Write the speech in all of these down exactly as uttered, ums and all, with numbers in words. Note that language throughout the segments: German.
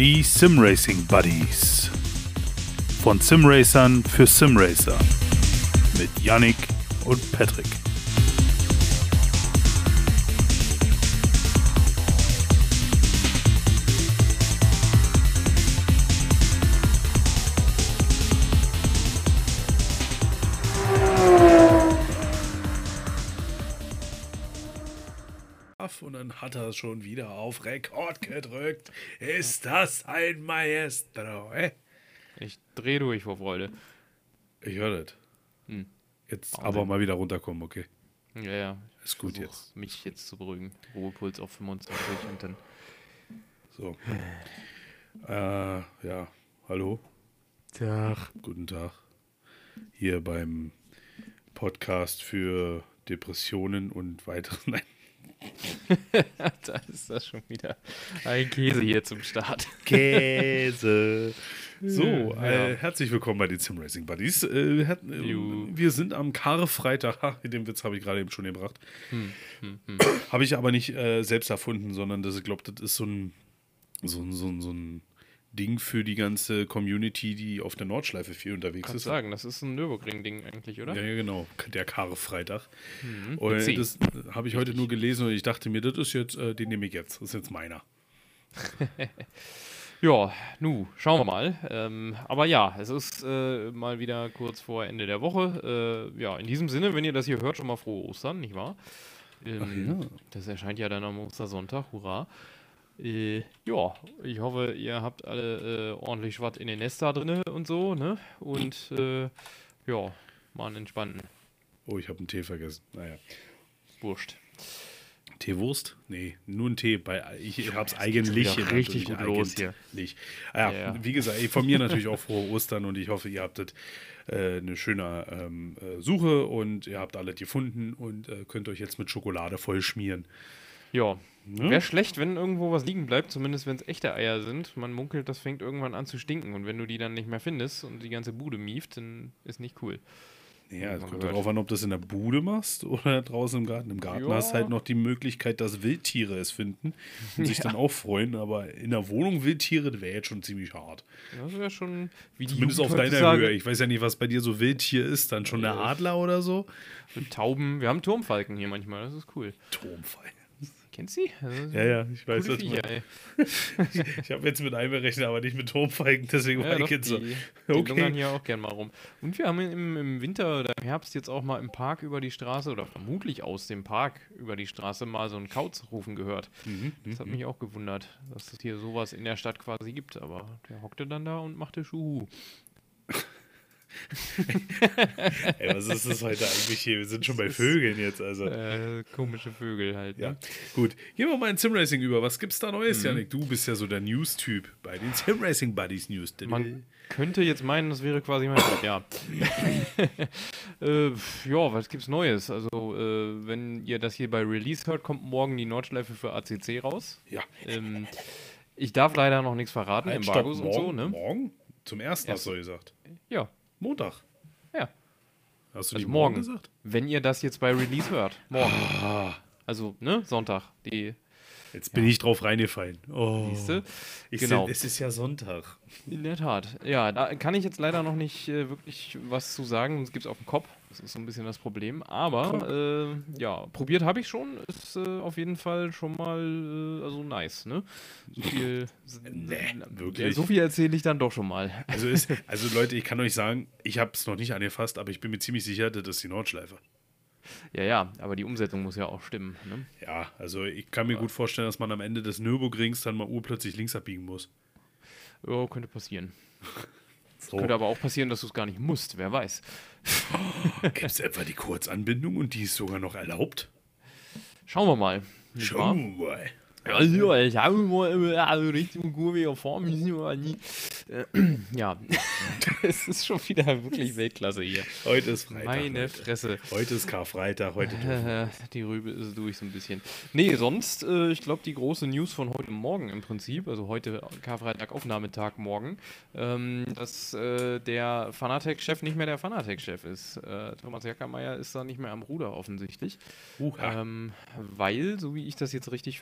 Die Simracing Buddies. Von Simracern für Simracer. Mit Yannick und Patrick. Und dann hat er schon wieder auf Rekord gedrückt. Ist das ein Maestro, eh? Ich dreh durch vor Freude. Ich höre das. Hm. Jetzt Wahnsinn. aber mal wieder runterkommen, okay? Ja, ja. Ist gut Versuch, jetzt. mich jetzt zu beruhigen. Ruhepuls auf fünfundzwanzig und dann... So. äh, ja, hallo. Tag. Guten Tag. Hier beim Podcast für Depressionen und weitere... Nein. Da ist das schon wieder ein Käse hier zum Start. Käse. So, Ja. äh, herzlich willkommen bei den Simracing Buddies. Äh, wir, hatten, äh, Juhu. wir sind am Karfreitag. Ha, den Witz habe ich gerade eben schon gebracht. Hm, hm, hm. Habe ich aber nicht äh, selbst erfunden, sondern das, ich glaube, das ist so ein, so, ein, so, ein, so ein Ding für die ganze Community, die auf der Nordschleife viel unterwegs Kannst ist. sagen, das ist ein Nürburgring-Ding eigentlich, oder? Ja, ja, genau. Der Karfreitag. Mhm. Und C. das habe ich heute nur gelesen und ich dachte mir, das ist jetzt, äh, den nehme ich jetzt. Das ist jetzt meiner. Ja, nu, schauen wir mal. Ähm, aber ja, es ist äh, mal wieder kurz vor Ende der Woche. Äh, ja, in diesem Sinne, wenn ihr das hier hört, schon mal frohe Ostern, nicht wahr? Ähm, Ach ja. Das erscheint ja dann am Ostersonntag, hurra. Äh, ja, ich hoffe, ihr habt alle äh, ordentlich was in den Nester drin und so, ne? Und äh, ja, mal einen entspannten. Oh, ich habe einen Tee vergessen. Naja. Wurscht. Teewurst? Nee, nur ein Tee. Bei, ich ich habe es geht eigentlich. schon wieder in richtig gut Anführungsstrichen los hier. eigentlich. Ah, ja, Ja, ja. wie gesagt, von mir natürlich auch frohe Ostern und ich hoffe, ihr habt das, äh, eine schöne ähm, äh, Suche und ihr habt alles gefunden und äh, könnt euch jetzt mit Schokolade voll schmieren. Ja, Ne? wäre schlecht, wenn irgendwo was liegen bleibt, zumindest wenn es echte Eier sind. Man munkelt, das fängt irgendwann an zu stinken und wenn du die dann nicht mehr findest und die ganze Bude mieft, dann ist nicht cool. Ja, es man kommt gehört. darauf an, ob du das in der Bude machst oder draußen im Garten. Im Garten Ja. hast du halt noch die Möglichkeit, dass Wildtiere es finden und sich dann auch freuen. Aber in der Wohnung Wildtiere, das wäre jetzt schon ziemlich hart. Das wäre schon, wie die Zumindest auf Jugend deiner heutzutage- Höhe. Ich weiß ja nicht, was bei dir so Wildtier ist. Dann schon der Äh. Adler oder so? Mit Tauben. Wir haben Turmfalken hier manchmal, das ist cool. Turmfall. Kennst du die? Das ist Ja, ja, ich weiß coole das. Viecher, ey. Ich habe jetzt mit einem gerechnet, aber nicht mit Turmfalken. Deswegen war Ja, ich doch, jetzt so. die, die Okay. lungern hier auch gern mal rum. Und wir haben im, im Winter oder im Herbst jetzt auch mal im Park über die Straße oder vermutlich aus dem Park über die Straße mal so einen Kauz rufen gehört. Mhm, Das hat mich auch gewundert, dass es hier sowas in der Stadt quasi gibt. Aber der hockte dann da und machte Schuhu. Ey, was ist das heute eigentlich hier? Wir sind schon bei Vögeln jetzt. Also. Äh, komische Vögel halt. Ja, Ne? gut. Gehen wir mal in Simracing über. Was gibt's da Neues, Mhm. Janik? Du bist ja so der News-Typ bei den Simracing Buddies News. Man könnte jetzt meinen, das wäre quasi mein Job, ja. äh, ja, was gibt's Neues? Also, äh, wenn ihr das hier bei Release hört, kommt morgen die Nordschleife für A C C raus. Ja. Ähm, ich darf leider noch nichts verraten, Halt, Embargos stopp, und so, morgen, ne? Morgen? Zum ersten hast Erste. du gesagt. Ja, Montag. ja. Hast du Also die morgen. morgen gesagt? Wenn ihr das jetzt bei Release hört, morgen. Ah, Also, ne, Sonntag. Die, jetzt bin ich drauf reingefallen. Oh. siehste? Ich Genau. Seh, es ist ja Sonntag. In der Tat. Ja, da kann ich jetzt leider noch nicht äh, wirklich was zu sagen. Es gibt es auf dem Kopf. Das ist so ein bisschen das Problem. Aber äh, ja, probiert habe ich schon. Ist äh, auf jeden Fall schon mal äh, also nice, ne? So viel, Nee, äh, wirklich? so viel erzähle ich dann doch schon mal. Also, ist, also Leute, ich kann euch sagen, ich habe es noch nicht angefasst, aber ich bin mir ziemlich sicher, das ist die Nordschleife. Ja, ja, aber die Umsetzung muss ja auch stimmen. Ne? Ja, also ich kann mir gut vorstellen, dass man am Ende des Nürburgrings dann mal urplötzlich links abbiegen muss. Ja, könnte passieren. So. Könnte aber auch passieren, dass du es gar nicht musst. Wer weiß. Gibt es etwa die Kurzanbindung und die ist sogar noch erlaubt? Schauen wir mal. nicht Schau wahr? mal. Also, ich habe mal also Richtung Kurve fahren müssen wir nie. Äh, Ja, es ist schon wieder wirklich Weltklasse hier. Heute ist Freitag. Meine Leute. Fresse. Heute ist Karfreitag, heute dürfen wir. Äh, Die Rübe ist durch so ein bisschen. Nee, sonst, äh, ich glaube, die große News von heute Morgen im Prinzip, also heute Karfreitag Aufnahmetag morgen, ähm, dass äh, der Fanatec-Chef nicht mehr der Fanatec-Chef ist. Äh, Thomas Jackermeier ist da nicht mehr am Ruder offensichtlich. Uha. Ähm, weil, so wie ich das jetzt richtig verstanden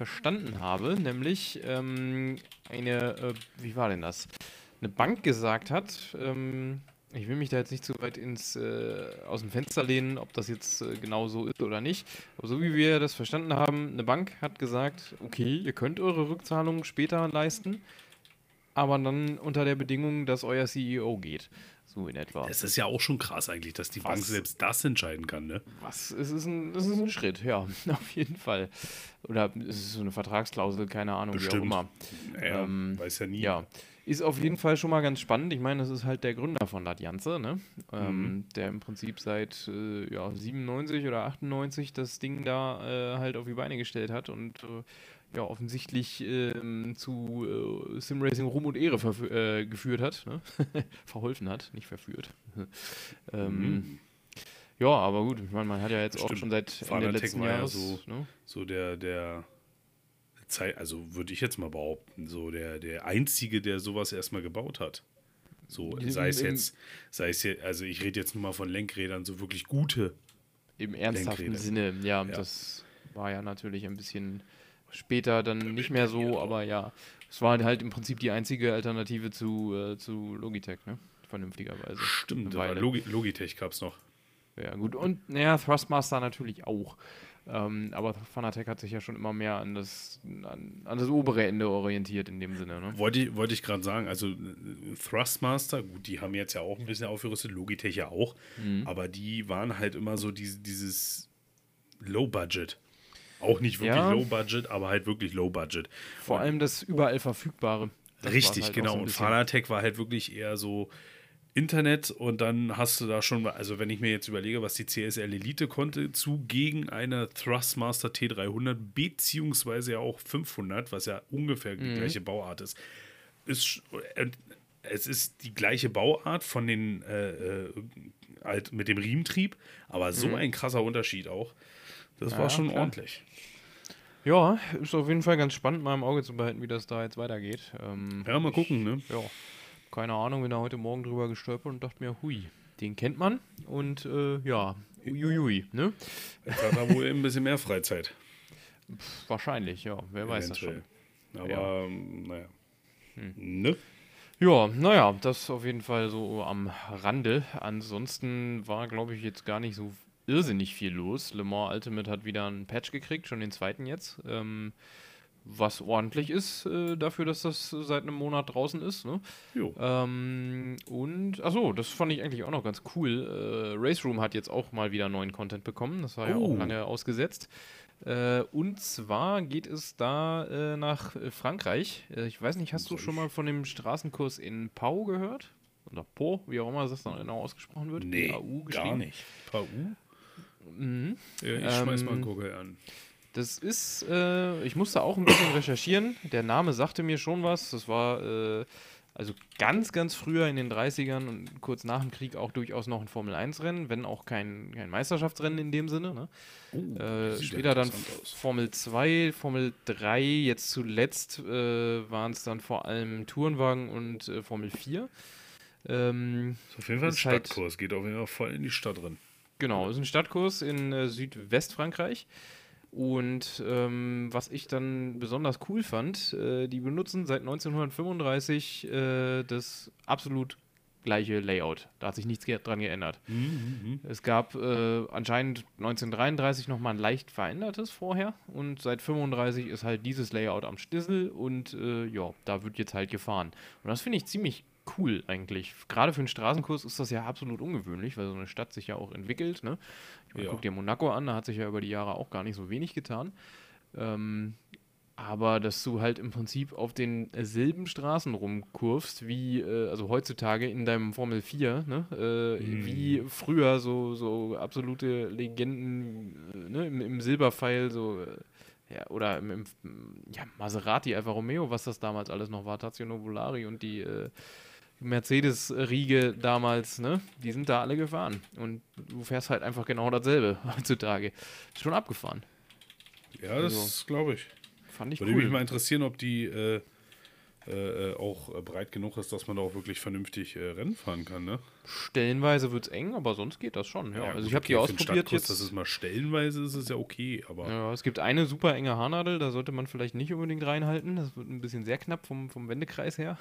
verstanden habe, nämlich ähm, eine, äh, wie war denn das? Eine Bank gesagt hat, ähm, ich will mich da jetzt nicht zu weit ins, äh, aus dem Fenster lehnen, ob das jetzt äh, genau so ist oder nicht. Aber so wie wir das verstanden haben, eine Bank hat gesagt, okay, ihr könnt eure Rückzahlungen später leisten, aber dann unter der Bedingung, dass euer C E O geht. So in etwa. Das ist ja auch schon krass eigentlich, dass die Was? Bank selbst das entscheiden kann, ne? Was? Es ist ein, es ist ein Schritt, ja, auf jeden Fall. Oder es ist so eine Vertragsklausel, keine Ahnung, wie auch Bestimmt. immer. Naja, Ähm, weiß ja nie. Ja, ist auf jeden Fall schon mal ganz spannend. Ich meine, das ist halt der Gründer von das Ganze, ne? Ähm, der im Prinzip seit äh, ja, siebenundneunzig oder achtundneunzig das Ding da äh, halt auf die Beine gestellt hat und äh, ja, offensichtlich ähm, zu äh, Simracing Ruhm und Ehre verfü- äh, geführt hat, ne? Verholfen hat, nicht verführt. ähm, Mhm. Ja, aber gut, ich meine, man hat ja jetzt auch Stimmt. schon seit Ende Fanatec letzten war ja Jahres, so- ne? So der, der Zeit, also würde ich jetzt mal behaupten, so der, der Einzige, der sowas erstmal gebaut hat. So, Im- sei es im- jetzt, sei es jetzt, also ich rede jetzt nur mal von Lenkrädern, so wirklich gute. Im ernsthaften Lenkräder. Sinne, ja, Ja. das war ja natürlich ein bisschen später dann nicht mehr so, detailliert aber ja, es war halt im Prinzip die einzige Alternative zu, äh, zu Logitech, ne? Vernünftigerweise. Stimmt, Eine aber Weile. Logi Logitech gab es noch. Ja, gut. Und naja, Thrustmaster natürlich auch. Ähm, aber Fanatec hat sich ja schon immer mehr an das, an, an das obere Ende orientiert in dem Sinne, ne? Wollte ich, wollte ich gerade sagen, also äh, Thrustmaster, gut, die haben jetzt ja auch ein bisschen aufgerüstet, Logitech ja auch, Mhm. aber die waren halt immer so diese, dieses Low-Budget. Auch nicht wirklich Ja. Low-Budget, aber halt wirklich Low-Budget. Vor allem das überall Verfügbare. Das war's Richtig, halt auch genau. so ein Und bisschen. Fanatec war halt wirklich eher so Internet und dann hast du da schon, also wenn ich mir jetzt überlege, was die C S L Elite konnte, zu gegen eine Thrustmaster T dreihundert beziehungsweise ja auch fünfhundert, was ja ungefähr die Mhm. gleiche Bauart ist, ist sch- äh, es ist die gleiche Bauart von den äh, äh, halt mit dem Riementrieb, aber so Mhm. ein krasser Unterschied auch. Das Ja, war schon klar. ordentlich. Ja, ist auf jeden Fall ganz spannend, mal im Auge zu behalten, wie das da jetzt weitergeht. Ähm, Ja, mal gucken, ne? Ja, keine Ahnung, bin da heute Morgen drüber gestolpert und dachte mir, hui, den kennt man und äh, ja, uiuiui, ne? Jetzt hat er wohl ein bisschen mehr Freizeit. Pff, wahrscheinlich, ja, wer weiß das schon. Eventuell. Ja. Aber, ähm, naja. Ne? Ja, naja, das auf jeden Fall so am Rande. Ansonsten war, glaube ich, jetzt gar nicht so irrsinnig viel los. Le Mans Ultimate hat wieder einen Patch gekriegt, schon den zweiten jetzt. Ähm, was ordentlich ist äh, dafür, dass das seit einem Monat draußen ist. Ne? Jo. Ähm, und, achso, das fand ich eigentlich auch noch ganz cool. Äh, Race Room hat jetzt auch mal wieder neuen Content bekommen. Das war ja Oh. auch lange ausgesetzt. Äh, und zwar geht es da äh, nach äh, Frankreich. Äh, ich weiß nicht, hast du schon mal von dem Straßenkurs in Pau gehört? Oder Po, wie auch immer das dann genau ausgesprochen wird? Nee, P A U gar geschrieben. nicht. P A U? Mhm. Ja, ich schmeiß mal Ähm, Google an. Das ist, äh, ich musste auch ein bisschen recherchieren. Der Name sagte mir schon was. Das war, äh, also ganz, ganz früher in den dreißigern und kurz nach dem Krieg auch durchaus noch ein Formel eins Rennen, wenn auch kein, kein Meisterschaftsrennen in dem Sinne. Ne? Oh, Äh, sieht ja später dann interessant aus. Formel zwei, Formel drei, jetzt zuletzt äh, waren es dann vor allem Tourenwagen und äh, Formel vier. Ähm, Ist auf jeden Fall ein ist halt- Stadtkurs. Geht auf jeden Fall voll in die Stadt drin. Genau, ist ein Stadtkurs in äh, Südwestfrankreich. Und ähm, was ich dann besonders cool fand, äh, die benutzen seit neunzehnhundertfünfunddreißig äh, das absolut gleiche Layout. Da hat sich nichts ge dran geändert. Es gab äh, anscheinend neunzehnhundertdreiunddreißig nochmal ein leicht verändertes vorher und seit fünfunddreißig ist halt dieses Layout am Stissel und äh, ja, da wird jetzt halt gefahren. Und das finde ich ziemlich cool eigentlich. Gerade für einen Straßenkurs ist das ja absolut ungewöhnlich, weil so eine Stadt sich ja auch entwickelt. Ne? Ich meine, Ja. guck dir Monaco an, da hat sich ja über die Jahre auch gar nicht so wenig getan. Ähm, aber dass du halt im Prinzip auf den selben Straßen rumkurvst, wie, äh, also heutzutage in deinem Formel vier, ne? äh, Mhm. wie früher so, so absolute Legenden äh, ne? Im, im Silberpfeil, so, äh, ja, oder im, im ja, Maserati, Alfa Romeo, was das damals alles noch war, Tazio Nuvolari und die äh, Mercedes-Riege damals, ne? Die sind da alle gefahren. Und du fährst halt einfach genau dasselbe heutzutage. Ist schon abgefahren. Ja, das Also, glaube ich. Fand ich Würde mich cool. mal interessieren, ob die, äh, äh, auch äh, breit genug ist, dass man da auch wirklich vernünftig äh, Rennen fahren kann, ne? Stellenweise wird es eng, aber sonst geht das schon. Ja. Ja, Also gut, ich habe okay, die für den ausprobiert Stadtkurs, jetzt. Das ist mal stellenweise, ist es ja okay, aber Ja, es gibt eine super enge Haarnadel, da sollte man vielleicht nicht unbedingt reinhalten. Das wird ein bisschen sehr knapp vom, vom Wendekreis her.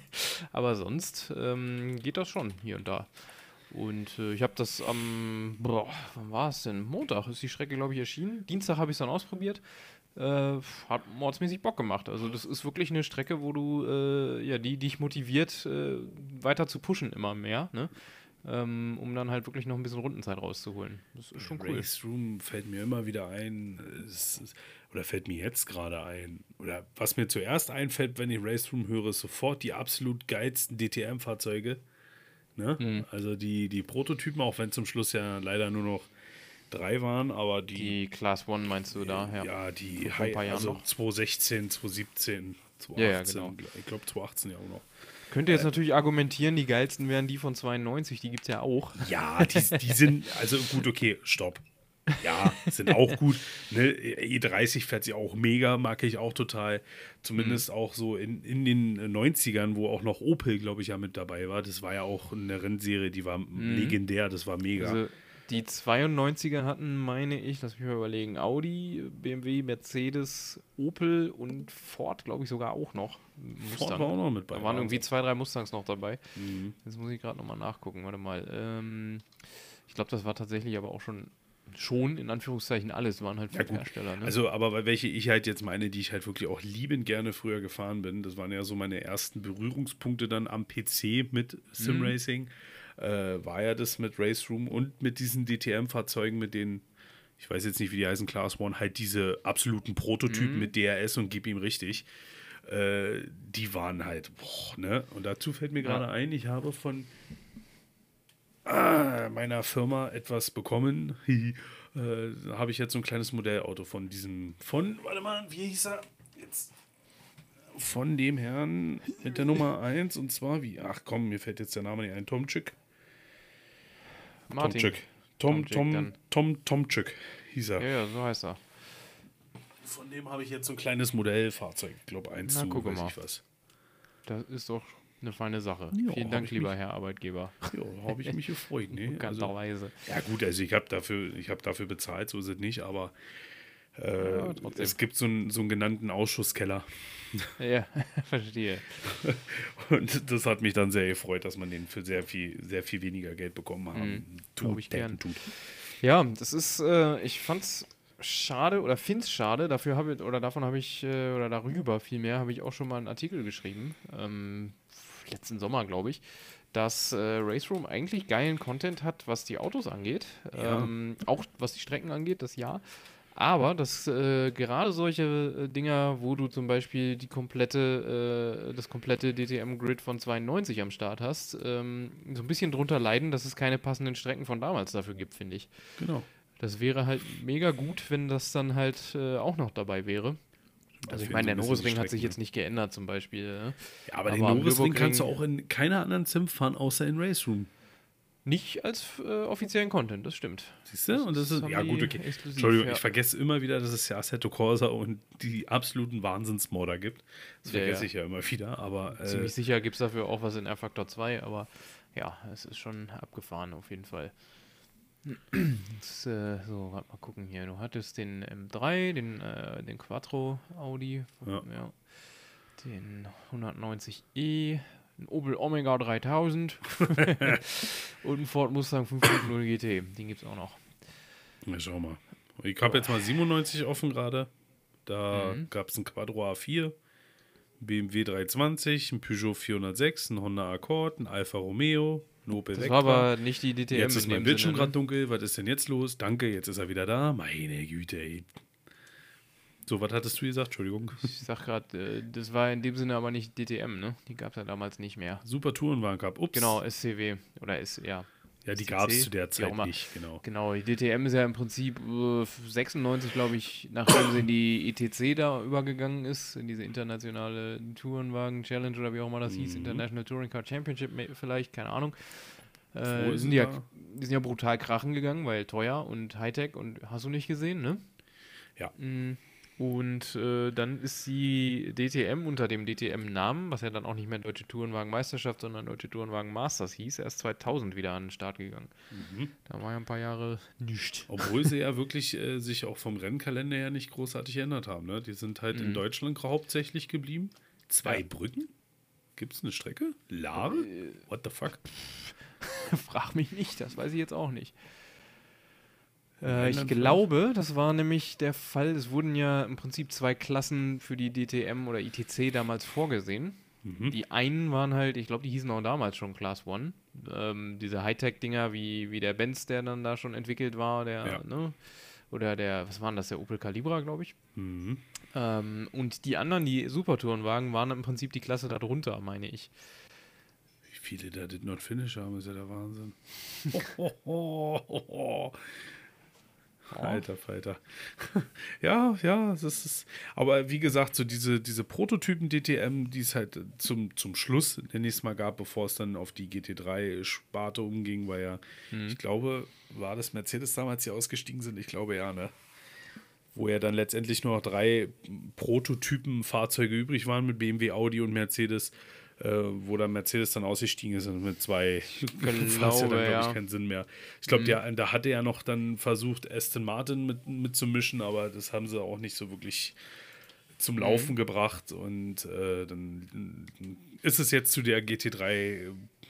Aber sonst ähm, geht das schon hier und da. Und äh, ich habe das am, boah, wann war es denn? Montag ist die Strecke, glaube ich, erschienen. Dienstag habe ich es dann ausprobiert. Äh, hat mordsmäßig Bock gemacht. Also das ist wirklich eine Strecke, wo du, äh, ja, die dich motiviert, äh, weiter zu pushen immer mehr, ne? Ähm, um dann halt wirklich noch ein bisschen Rundenzeit rauszuholen. Das ist schon cool. Race Room fällt mir immer wieder ein, es, ist- oder fällt mir jetzt gerade ein, oder was mir zuerst einfällt, wenn ich Race Room höre, ist sofort die absolut geilsten D T M-Fahrzeuge. Ne? Mhm. Also die, die Prototypen, auch wenn zum Schluss ja leider nur noch drei waren, aber die, Die Class One meinst du da? Ja, ja, die Vor ein paar High, Jahren also noch. zwanzig sechzehn, zwanzig siebzehn, Ja, ja, zwanzig achtzehn, genau. ich glaube zwanzig achtzehn ja auch noch. Könnte jetzt natürlich argumentieren, die geilsten wären die von zweiundneunzig, die gibt es ja auch. Ja, die, die sind, also gut, okay, stopp. Ja, sind auch gut. Ne? E dreißig fährt sie auch mega, mag ich auch total. Zumindest Mhm. auch so in, in den neunzigern, wo auch noch Opel, glaube ich, ja mit dabei war. Das war ja auch eine Rennserie, die war legendär, das war mega. Also die zweiundneunziger hatten, meine ich, lass mich mal überlegen, Audi, B M W, Mercedes, Opel und Ford, glaube ich, sogar auch noch. Ford war auch noch mit bei. Da waren irgendwie Wahnsinn. zwei, drei Mustangs noch dabei. Mhm. Jetzt muss ich gerade nochmal nachgucken, warte mal. Ähm, ich glaube, das war tatsächlich aber auch schon, schon in Anführungszeichen alles, waren halt Ja, fünf gut. Hersteller. Ne? Also, aber bei welche ich halt jetzt meine, die ich halt wirklich auch liebend gerne früher gefahren bin, das waren ja so meine ersten Berührungspunkte dann am P C mit Simracing, äh, war ja das mit Race Room und mit diesen D T M-Fahrzeugen, mit denen, ich weiß jetzt nicht, wie die heißen, Class One, halt diese absoluten Prototypen mit D R S und gib ihm richtig. Äh, die waren halt, boah, ne? Und dazu fällt mir Ja. gerade ein, ich habe von ah, meiner Firma etwas bekommen. äh, da habe ich jetzt so ein kleines Modellauto von diesem, von, warte mal, wie hieß er? Jetzt. Von dem Herrn mit der Nummer eins und zwar wie, ach komm, mir fällt jetzt der Name nicht ein, Tomczyk. Martin. Tomczyk. Tom, Tomczyk Tom, dann. Tom, Tomczyk hieß er. Ja, ja, so heißt er. Von dem habe ich jetzt so ein kleines Modellfahrzeug, ich glaube eins Na, zu, gucke weiß mal. ich was. Das ist doch eine feine Sache. Ja, Vielen hab Dank, ich lieber mich- Herr Arbeitgeber. Ja, habe ich mich gefreut, ne? Also, Bekannterweise. ja gut, also ich habe dafür, ich habe dafür bezahlt, so ist es nicht, aber äh, Ja, trotzdem. es gibt so einen, so einen genannten Ausschusskeller. Ja, verstehe. Und das hat mich dann sehr gefreut, dass man den für sehr viel, sehr viel weniger Geld bekommen haben. Mhm, glaub ich gern. Tut. Ja, das ist, äh, ich fand's schade oder find's schade, dafür habe ich, oder davon habe ich, äh, oder darüber vielmehr, habe ich auch schon mal einen Artikel geschrieben, ähm, letzten Sommer, glaube ich, dass äh, Race Room eigentlich geilen Content hat, was die Autos angeht, Ja. ähm, auch was die Strecken angeht, das ja. Aber dass äh, gerade solche äh, Dinger, wo du zum Beispiel die komplette, äh, das komplette D T M-Grid von zweiundneunzig am Start hast, ähm, so ein bisschen drunter leiden, dass es keine passenden Strecken von damals dafür gibt, finde ich. Genau. Das wäre halt mega gut, wenn das dann halt äh, auch noch dabei wäre. Da Also ich fehlen meine, der so ein bisschen die Norrisring hat sich Strecken, jetzt nicht geändert zum Beispiel. Ne? Ja, aber, den aber am Norrisring kannst du Nürburgring- auch in keiner anderen Sim fahren, außer in Race Room. Nicht als äh, offiziellen Content, das stimmt. Siehst du? Und das ist, haben ja die gut, okay. exklusiv, Entschuldigung, ja. ich vergesse immer wieder, dass es ja Assetto Corsa und die absoluten Wahnsinnsmodder gibt. Das Ja, vergesse ja. ich ja immer wieder, aber äh, Ziemlich sicher gibt es dafür auch was in R-Factor zwei, aber ja, es ist schon abgefahren auf jeden Fall. Jetzt, äh, so, warte mal gucken hier. Du hattest den M drei, den, äh, den Quattro Audi, Ja. ja. Den hundertneunzig e, den Opel Omega dreitausend und einen Ford Mustang fünf Punkt null G T. Den gibt es auch noch. ja, schau mal. Ich habe jetzt mal siebenundneunzig offen gerade. Da Mhm. gab es einen Quattro A vier, B M W dreihundertzwanzig, ein Peugeot vierhundertsechs, ein Honda Accord, ein Alfa Romeo, ein Opel Das Vectra. war aber nicht die D T M Jetzt ist in mein dem Bildschirm Sinne, gerade ne? dunkel. Was ist denn jetzt los? Danke, jetzt ist er wieder da. Meine Güte, ey. So, was hattest du gesagt? Entschuldigung. Ich sag gerade, äh, das war in dem Sinne aber nicht D T M, ne? Die gab es ja damals nicht mehr. Super Tourenwagen Cup. Ups. Genau, S C W oder S, ja. Ja, die S C C, gab es zu der wie auch Zeit immer. nicht, genau. Genau, die D T M ist ja im Prinzip äh, sechsundneunzig, glaube ich, nachdem sie in die I T C da übergegangen ist, in diese internationale Tourenwagen-Challenge oder wie auch immer das hieß, Mhm. International Touring Car Championship me- vielleicht, keine Ahnung. Wo Äh, ist sind sie ja, da? die sind ja brutal krachen gegangen, weil teuer und Hightech und hast du nicht gesehen, ne? Ja. Mm, Und äh, dann ist die D T M unter dem D T M-Namen, was ja dann auch nicht mehr Deutsche Tourenwagen-Meisterschaft, sondern Deutsche Tourenwagen-Masters hieß, erst zweitausend wieder an den Start gegangen. Mhm. Da war ja ein paar Jahre nichts. Obwohl sie ja wirklich äh, sich auch vom Rennkalender her nicht großartig geändert haben. Ne? Die sind halt Mhm. in Deutschland hauptsächlich geblieben. Zwei Ja. Brücken? Gibt es eine Strecke? Laare? What the fuck? Frag mich nicht, das weiß ich jetzt auch nicht. Äh, ich Rheinland-Pfalz? glaube, das war nämlich der Fall, es wurden ja im Prinzip zwei Klassen für die D T M oder I T C damals vorgesehen. Mhm. Die einen waren halt, ich glaube, die hießen auch damals schon Class One. Ähm, diese Hightech-Dinger, wie, wie der Benz, der dann da schon entwickelt war, der, Ja. ne? Oder der, was war denn das, der Opel Calibra, glaube ich. Mhm. Ähm, und die anderen, die Supertourenwagen, waren im Prinzip die Klasse darunter, meine ich. Wie viele da did not finish haben, ist ja der Wahnsinn. Ho, ho, ho, ho. Alter Falter. ja, ja, das ist. Aber wie gesagt, so diese, diese Prototypen D T M, die es halt zum, zum Schluss, nenne ich es mal, gab, bevor es dann auf die G T drei-Sparte umging, weil ja, Mhm. ich glaube, war das Mercedes damals, die ausgestiegen sind? Ich glaube ja, ne? Wo ja dann letztendlich nur noch drei Prototypen-Fahrzeuge übrig waren mit B M W, Audi und Mercedes, äh, wo dann Mercedes dann ausgestiegen ist und mit zwei war es ja dann, glaube ja. ich, keinen Sinn mehr. Ich glaube, Mhm. da hatte er noch dann versucht, Aston Martin mit, mitzumischen, aber das haben sie auch nicht so wirklich zum Laufen gebracht und äh, dann ist es jetzt zu der G T drei,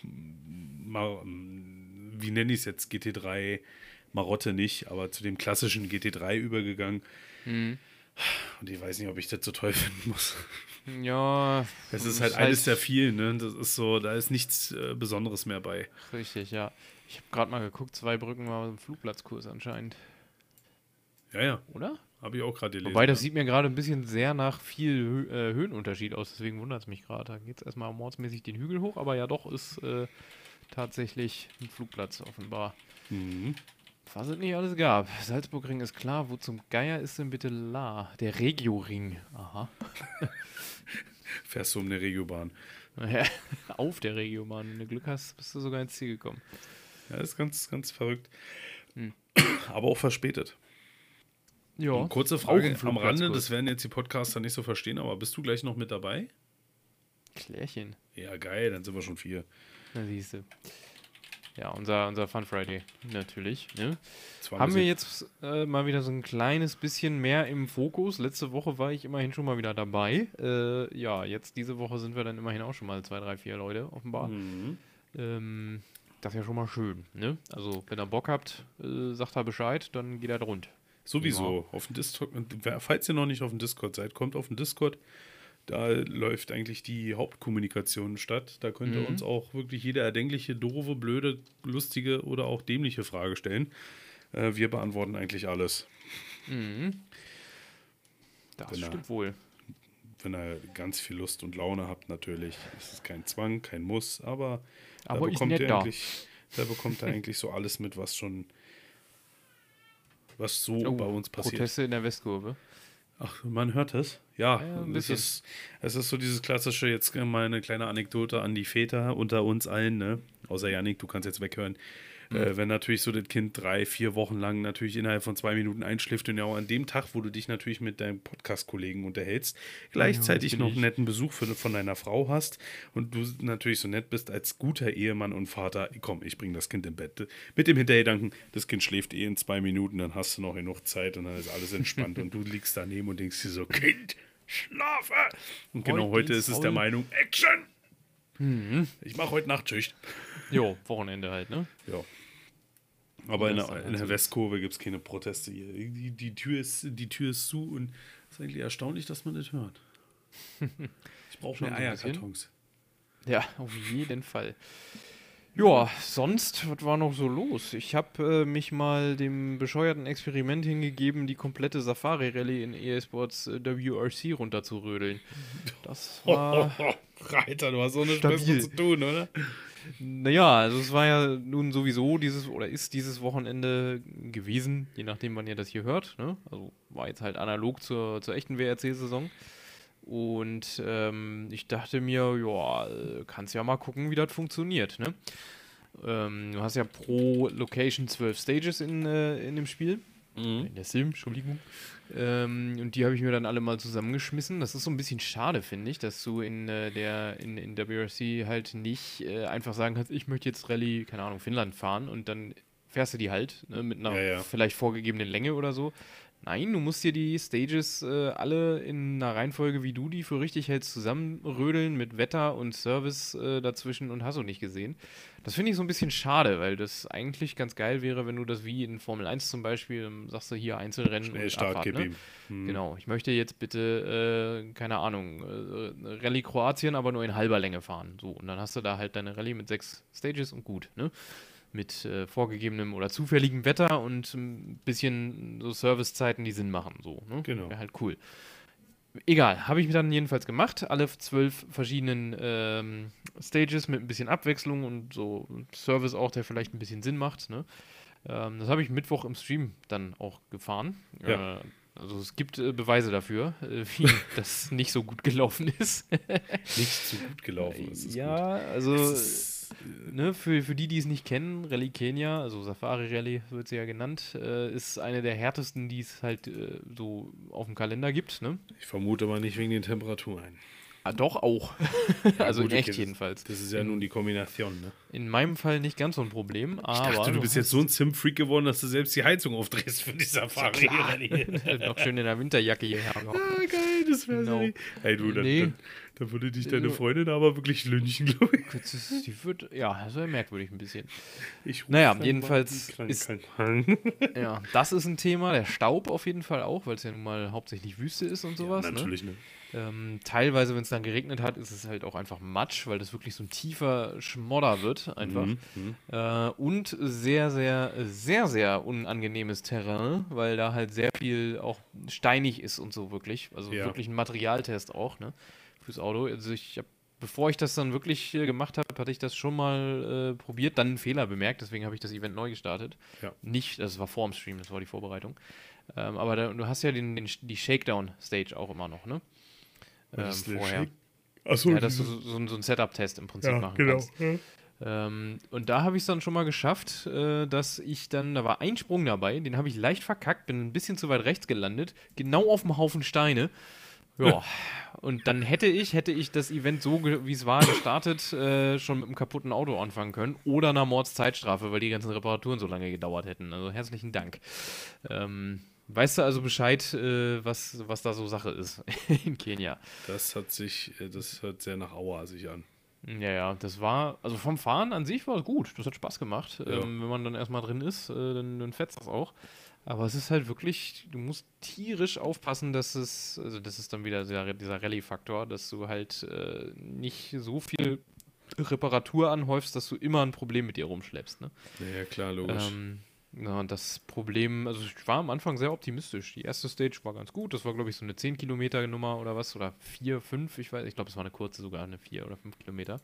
Mar- wie nenne ich es jetzt, G T drei Marotte nicht, aber zu dem klassischen G T drei übergegangen. Mhm. Und ich weiß nicht, ob ich das so toll finden muss. Ja, Es ist halt eines der vielen, ne? Das ist so, da ist nichts äh, Besonderes mehr bei. Richtig, ja. Ich habe gerade mal geguckt, zwei Brücken war im Flugplatzkurs anscheinend, Ja, ja, oder? habe ich auch gerade gelesen. Wobei, das ja. sieht mir gerade ein bisschen sehr nach viel Hö äh, Höhenunterschied aus, deswegen wundert es mich gerade. Da geht es erstmal mordsmäßig den Hügel hoch, aber ja doch, ist äh, tatsächlich ein Flugplatz offenbar. Mhm. Was es nicht alles gab. Salzburgring ist klar, wo zum Geier ist denn bitte La? Der Regio-Ring. Aha. Fährst du um eine Regiobahn. Ja, auf der Regiobahn. Wenn du Glück hast, bist du sogar ins Ziel gekommen. Ja, ist ganz, ganz verrückt. Hm. Aber auch verspätet. Ja. Und kurze auch Frage ein am Rande, Flugplatzkurs. das werden jetzt die Podcaster nicht so verstehen, aber bist du gleich noch mit dabei? Klärchen. Ja, geil, dann sind wir schon vier. Na siehst du. Ja, unser, unser Fun Friday, natürlich. Ne? Zwar Haben wir müssen- jetzt äh, mal wieder so ein kleines bisschen mehr im Fokus. Letzte Woche war ich immerhin schon mal wieder dabei. Äh, ja, jetzt diese Woche sind wir dann immerhin auch schon mal zwei, drei, vier Leute, offenbar. Mhm. Ähm, das ist ja schon mal schön. Ne? Also, wenn ihr Bock habt, äh, sagt er Bescheid, dann geht er rund. Sowieso. Auf dem Discord, falls ihr noch nicht auf dem Discord seid, kommt auf den Discord. Da läuft eigentlich die Hauptkommunikation statt. Da könnt ihr Mhm. uns auch wirklich jede erdenkliche, doofe, blöde, lustige oder auch dämliche Frage stellen. Äh, wir beantworten eigentlich alles. Mhm. Das Genau. stimmt wohl. Wenn ihr ganz viel Lust und Laune habt, natürlich. Es ist kein Zwang, kein Muss, aber, Aber da ist bekommt nett ihr da. eigentlich, da bekommt ihr eigentlich so alles mit, was schon, was so Oh, bei uns passiert. Proteste in der Westkurve. Ach, man hört es? Ja, Ja, ein es, bisschen. ist, es ist so dieses klassische, jetzt mal eine kleine Anekdote an die Väter unter uns allen, ne? Außer Janik, du kannst jetzt weghören. Mhm. Äh, wenn natürlich so das Kind drei, vier Wochen lang natürlich innerhalb von zwei Minuten einschläft und ja auch an dem Tag, wo du dich natürlich mit deinem Podcast-Kollegen unterhältst, gleichzeitig bin noch ich. einen netten Besuch für, von deiner Frau hast und du natürlich so nett bist als guter Ehemann und Vater, komm, ich bringe das Kind im Bett. Mit dem Hintergedanken, das Kind schläft eh in zwei Minuten, dann hast du noch genug Zeit und dann ist alles entspannt und du liegst daneben und denkst dir so, Kind, schlafe! Und genau Heute heute geht's ist es der voll. Meinung, Action! Mhm. Ich mache heute Nachtschicht. Jo, Wochenende halt, ne? Ja. Aber in Das der, ist in der also- Westkurve gibt es keine Proteste hier. Die, die, Tür ist, die Tür ist zu und es ist eigentlich erstaunlich, dass man das hört. Ich brauche Schon mehr so ein bisschen. Eierkartons. Ja, auf jeden Fall. Ja, sonst, was war noch so los? Ich habe äh, mich mal dem bescheuerten Experiment hingegeben, die komplette Safari-Rallye in E A Sports äh, W R C runterzurödeln. Das war, Alter, du hast so eine Stabil. Spaß zu tun, oder? naja, also es war ja nun sowieso dieses, oder ist dieses Wochenende gewesen, je nachdem, wann ihr das hier hört, ne? Also war jetzt halt analog zur, zur echten W R C-Saison. Und ähm, ich dachte mir, ja, äh, kannst ja mal gucken, wie das funktioniert, ne? Ähm, du hast ja pro Location zwölf Stages in, äh, in dem Spiel. Mhm. In der Sim, Entschuldigung. Ähm, und die habe ich mir dann alle mal zusammengeschmissen. Das ist so ein bisschen schade, finde ich, dass du in äh, der in, in W R C halt nicht äh, einfach sagen kannst, ich möchte jetzt Rallye, keine Ahnung, Finnland fahren und dann fährst du die halt, ne, mit einer Ja, ja. vielleicht vorgegebenen Länge oder so. Nein, du musst dir die Stages äh, alle in einer Reihenfolge, wie du die für richtig hältst, zusammenrödeln mit Wetter und Service äh, dazwischen und hast du nicht gesehen. Das finde ich so ein bisschen schade, weil das eigentlich ganz geil wäre, wenn du das wie in Formel eins zum Beispiel, ähm, sagst du hier Einzelrennen Schnell und Start Abfahrt, gib ne? ihm. Hm. Genau, ich möchte jetzt bitte, äh, keine Ahnung, äh, Rallye Kroatien, aber nur in halber Länge fahren. So, und dann hast du da halt deine Rallye mit sechs Stages und gut, ne? Mit äh, vorgegebenem oder zufälligem Wetter und ein bisschen so Servicezeiten, die Sinn machen. So, ne? Genau. Wäre halt cool. Egal, habe ich mir dann jedenfalls gemacht. Alle zwölf verschiedenen ähm, Stages mit ein bisschen Abwechslung und so Service auch, der vielleicht ein bisschen Sinn macht. Ne? Ähm, das habe ich Mittwoch im Stream dann auch gefahren. Ja. Äh, also es gibt äh, Beweise dafür, äh, wie das nicht so gut gelaufen ist. Nicht so gut gelaufen ist es ja, gut. also Es ist, ne, für, für die, die es nicht kennen, Rallye Kenia, also Safari Rallye wird sie ja genannt, äh, ist eine der härtesten, die es halt äh, so auf dem Kalender gibt. Ne? ich vermute mal nicht wegen den Temperaturen. Ah, doch auch. Ja, also gut, in echt okay, jedenfalls. Das ist ja in, nun die Kombination, ne? in meinem Fall nicht ganz so ein Problem, Ich aber dachte, du du bist jetzt hast- so ein Sim-Freak geworden, dass du selbst die Heizung aufdrehst für die Safari. noch schön in der Winterjacke hierher. Ah, geil, das wäre Genau. so. Hey, du, dann, Nee. dann, dann würde dich deine Also- Freundin aber wirklich lynchen, glaube ich. Das ist, die wird, ja, das wäre merkwürdig ein bisschen. ich Naja, ruf dann jedenfalls mal die ist- Krankheit an. Ja, das ist ein Thema, der Staub auf jeden Fall auch, weil es ja nun mal hauptsächlich Wüste ist und sowas. Ja, ne? natürlich, ne? Ähm, teilweise, wenn es dann geregnet hat, ist es halt auch einfach Matsch, weil das wirklich so ein tiefer Schmodder wird, einfach. Mhm, mhm. Äh, und sehr, sehr, sehr, sehr unangenehmes Terrain, weil da halt sehr viel auch steinig ist und so wirklich. Also Ja. wirklich ein Materialtest auch, ne? Fürs Auto. Also ich hab, bevor ich das dann wirklich äh, gemacht habe, hatte ich das schon mal äh, probiert, dann einen Fehler bemerkt, deswegen habe ich das Event neu gestartet. Ja. Nicht, das war vor dem Stream, das war die Vorbereitung. Ähm, aber da, du hast ja den, den, die Shakedown-Stage auch immer noch, ne? Ähm, Was ist der vorher. Shake? Achso, Ja, dass du so, so, ein- so einen Setup-Test im Prinzip ja, machen genau. kannst. Ähm, und da habe ich es dann schon mal geschafft, äh, dass ich dann, da war ein Sprung dabei, den habe ich leicht verkackt, bin ein bisschen zu weit rechts gelandet, genau auf dem Haufen Steine. Ja, und dann hätte ich, hätte ich das Event so, ge- wie es war, gestartet, äh, schon mit einem kaputten Auto anfangen können oder einer Mordszeitstrafe, weil die ganzen Reparaturen so lange gedauert hätten. Also herzlichen Dank. Ähm, weißt du also Bescheid, äh, was, was da so Sache ist in Kenia? Das hat sich, äh, das hört sehr nach Aua sich an. Ja, ja, das war, also vom Fahren an sich war es gut, das hat Spaß gemacht. Ja. Ähm, wenn man dann erstmal drin ist, äh, dann, dann fetzt das auch. Aber es ist halt wirklich, du musst tierisch aufpassen, dass es, also das ist dann wieder dieser, dieser Rallye-Faktor, dass du halt äh, nicht so viel Reparatur anhäufst, dass du immer ein Problem mit dir rumschleppst. Ne? Ja, klar, logisch. Ähm, ja, und das Problem, also ich war am Anfang sehr optimistisch. Die erste Stage war ganz gut, das war glaube ich so eine zehn Kilometer Nummer oder was, oder vier, fünf, ich weiß, ich glaube es war eine kurze sogar, eine vier oder fünf Kilometer.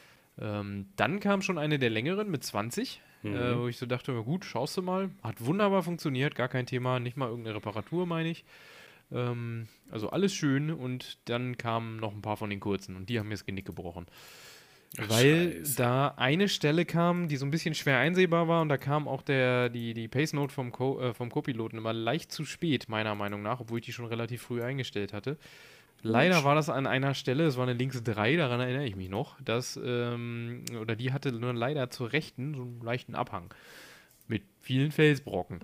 Ähm, dann kam schon eine der längeren mit zwanzig, Mhm. äh, wo ich so dachte, na gut, schaust du mal. Hat wunderbar funktioniert, gar kein Thema, nicht mal irgendeine Reparatur, meine ich. Ähm, also alles schön und dann kamen noch ein paar von den kurzen und die haben mir das Genick gebrochen. Ach, Weil Scheiße. da eine Stelle kam, die so ein bisschen schwer einsehbar war und da kam auch der, die, die Pace-Note vom, Co äh, vom Co-Piloten immer leicht zu spät, meiner Meinung nach, obwohl ich die schon relativ früh eingestellt hatte. Leider war das an einer Stelle, es war eine links drei, daran erinnere ich mich noch, dass, ähm, oder die hatte nur leider zur rechten so einen leichten Abhang. Mit vielen Felsbrocken.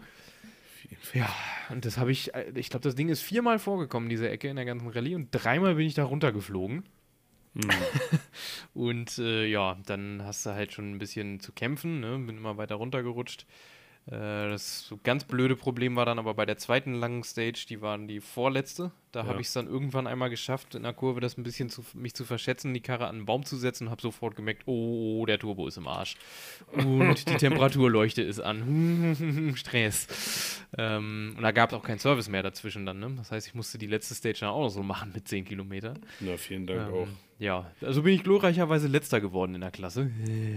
Ja, und das habe ich, äh, ich glaube, das Ding ist viermal vorgekommen, diese Ecke in der ganzen Rallye und dreimal bin ich da runtergeflogen. Mhm. Und äh, ja, dann hast du halt schon ein bisschen zu kämpfen, ne? Bin immer weiter runtergerutscht. Äh, das so ganz blöde Problem war dann aber bei der zweiten langen Stage, die waren die vorletzte. Da Ja. habe ich es dann irgendwann einmal geschafft, in der Kurve das ein bisschen zu, mich zu verschätzen, die Karre an einen Baum zu setzen und habe sofort gemerkt, oh, oh, der Turbo ist im Arsch. Und die Temperaturleuchte ist an. Stress. Ähm, und da gab es auch keinen Service mehr dazwischen dann, ne? Das heißt, ich musste die letzte Stage dann auch noch so machen mit zehn Kilometer. Na, vielen Dank Ähm, auch. Ja, also bin ich glorreicherweise Letzter geworden in der Klasse.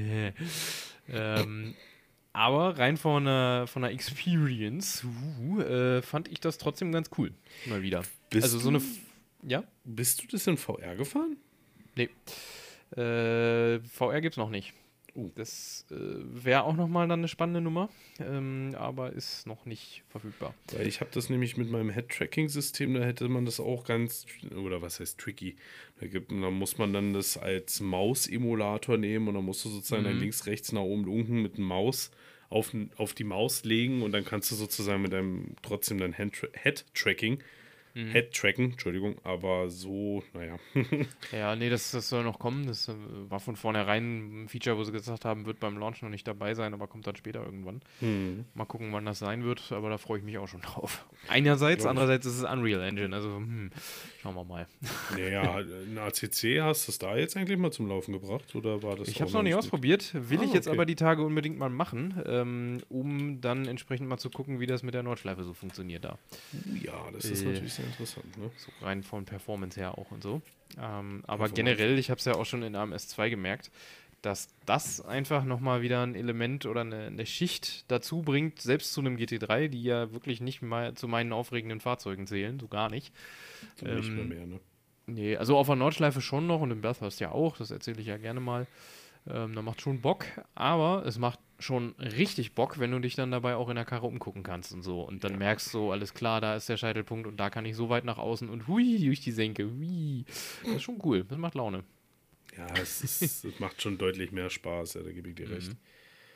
ähm, aber rein von einer, von einer Experience uh, äh, fand ich das trotzdem ganz cool. Mal wieder. Bist also so du- eine. F ja? Bist du das in V R gefahren? Nee. Äh, V R gibt's noch nicht. Uh. Das äh, wäre auch nochmal dann eine spannende Nummer, ähm, aber ist noch nicht verfügbar. Weil ich habe das nämlich mit meinem Head-Tracking-System, da hätte man das auch ganz, oder was heißt tricky, da, gibt, da muss man dann das als Maus-Emulator nehmen und dann musst du sozusagen mhm. dein links, rechts, nach oben, unten mit dem Maus auf, auf die Maus legen und dann kannst du sozusagen mit deinem, trotzdem dein Head-Tracking Mhm. Head-Tracken, Entschuldigung, aber so, naja. Ja, nee, das, das soll noch kommen. Das äh, war von vornherein ein Feature, wo sie gesagt haben, wird beim Launch noch nicht dabei sein, aber kommt dann später irgendwann. Mhm. Mal gucken, wann das sein wird, aber da freue ich mich auch schon drauf. Einerseits, ja. andererseits ist es Unreal Engine, also hm, schauen wir mal. Naja, ein A C C, hast du es da jetzt eigentlich mal zum Laufen gebracht, oder war das? Ich habe es noch nicht ausprobiert, will ah, ich jetzt okay. aber die Tage unbedingt mal machen, ähm, um dann entsprechend mal zu gucken, wie das mit der Nordschleife so funktioniert da. Ja, das ist äh, natürlich sehr interessant, ne? So rein von Performance her auch und so. Ähm, aber generell, ich habe es ja auch schon in A M S zwei gemerkt, dass das einfach nochmal wieder ein Element oder eine, eine Schicht dazu bringt, selbst zu einem G T drei, die ja wirklich nicht mal zu meinen aufregenden Fahrzeugen zählen, so gar nicht. So ähm, nicht mehr, mehr, ne? Nee, also auf der Nordschleife schon noch und im Bathurst ja auch, das erzähle ich ja gerne mal. Ähm, da macht schon Bock, aber es macht schon richtig Bock, wenn du dich dann dabei auch in der Karre umgucken kannst und so. Und dann ja. merkst du, alles klar, da ist der Scheitelpunkt und da kann ich so weit nach außen und hui, durch die Senke, hui. Das ist schon cool, das macht Laune. Ja, es, ist, es macht schon deutlich mehr Spaß, ja, da gebe ich dir recht. Mhm.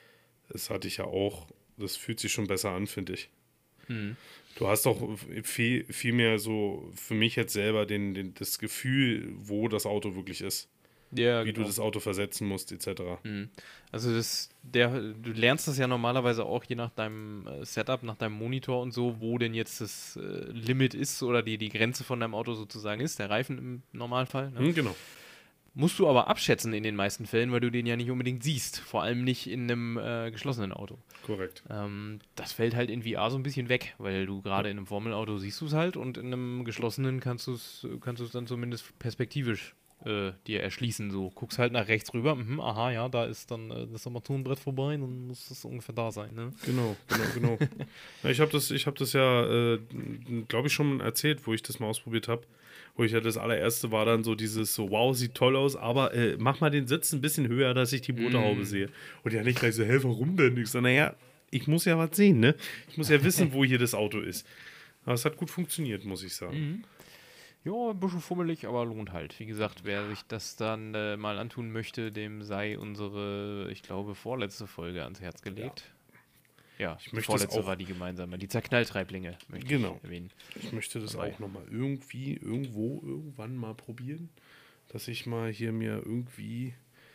Das hatte ich ja auch, das fühlt sich schon besser an, finde ich. Mhm. Du hast auch viel, viel mehr so für mich jetzt selber den, den, das Gefühl, wo das Auto wirklich ist. Ja, wie genau. du das Auto versetzen musst, et cetera. Mhm. Also das, der, du lernst das ja normalerweise auch je nach deinem äh, Setup, nach deinem Monitor und so, wo denn jetzt das äh, Limit ist oder die, die Grenze von deinem Auto sozusagen ist, der Reifen im Normalfall. Ne? Mhm, genau. Musst du aber abschätzen in den meisten Fällen, weil du den ja nicht unbedingt siehst. Vor allem nicht in einem äh, geschlossenen Auto. Korrekt. Ähm, das fällt halt in V R so ein bisschen weg, weil du gerade ja. in einem Formelauto siehst du es halt und in einem geschlossenen kannst du es kannst du es dann zumindest perspektivisch Äh, dir erschließen, so. Guckst halt nach rechts rüber, mhm, aha, ja, da ist dann äh, das Armaturenbrett vorbei, dann muss das ungefähr da sein, ne? Genau, genau, genau. ja, ich habe das, ich hab das ja, äh, glaube ich, schon erzählt, wo ich das mal ausprobiert habe. Wo ich ja das allererste war dann so dieses so, wow, sieht toll aus, aber äh, mach mal den Sitz ein bisschen höher, dass ich die Motorhaube mm. sehe. Und ja nicht gleich so, hä, warum denn? Ich so, naja, ich muss ja was sehen, ne? Ich muss ja wissen, wo hier das Auto ist. Aber es hat gut funktioniert, muss ich sagen. Mhm. Ja, ein bisschen fummelig, aber lohnt halt. Wie gesagt, wer sich das dann äh, mal antun möchte, dem sei unsere, ich glaube, vorletzte Folge ans Herz gelegt. Ja, ja ich die möchte vorletzte auch, war die gemeinsame. Die Zerknalltreiblinge, möchte genau. ich erwähnen. Ich möchte das Dabei. auch nochmal irgendwie, irgendwo, irgendwann mal probieren, dass ich mal hier mir irgendwie,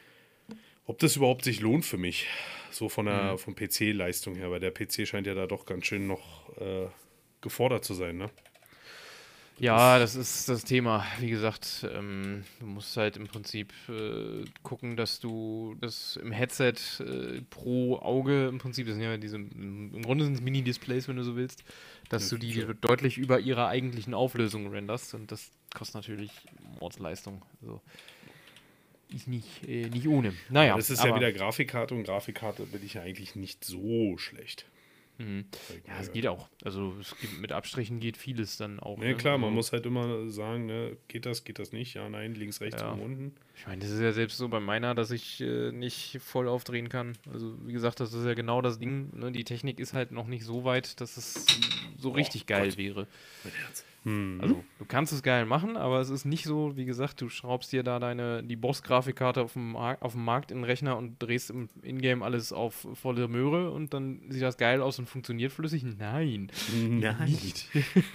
ob das überhaupt sich lohnt für mich, so von der mhm. vom P C-Leistung her, weil der P C scheint ja da doch ganz schön noch äh, gefordert zu sein, ne? Ja, das ist das Thema. Wie gesagt, ähm, du musst halt im Prinzip äh, gucken, dass du das im Headset äh, pro Auge, im Prinzip, das sind ja diese, im Grunde sind es Mini-Displays, wenn du so willst, dass ja, du die ja. deutlich über ihrer eigentlichen Auflösung renderst und das kostet natürlich Mordsleistung. Also ist nicht, äh, nicht ohne. Naja. Ja, das ist ja wieder Grafikkarte und Grafikkarte bin ich ja eigentlich nicht so schlecht. Mhm. Ja, es geht auch. Also es gibt, mit Abstrichen geht vieles dann auch. Ja, ne? klar, man also, muss halt immer sagen, ne, geht das, geht das nicht? Ja, nein, links, rechts, ja. oben, unten. Ich meine, das ist ja selbst so bei meiner, dass ich äh, nicht voll aufdrehen kann. Also wie gesagt, das ist ja genau das Ding. Ne? Die Technik ist halt noch nicht so weit, dass es so richtig oh, geil Gott. wäre. Mein Herz. Hm. Also du kannst es geil machen, aber es ist nicht so, wie gesagt, du schraubst dir da deine die Boss-Grafikkarte auf dem, auf dem Markt in den Rechner und drehst im Ingame alles auf volle Möhre und dann sieht das geil aus und funktioniert flüssig. Nein. Nein. Nicht.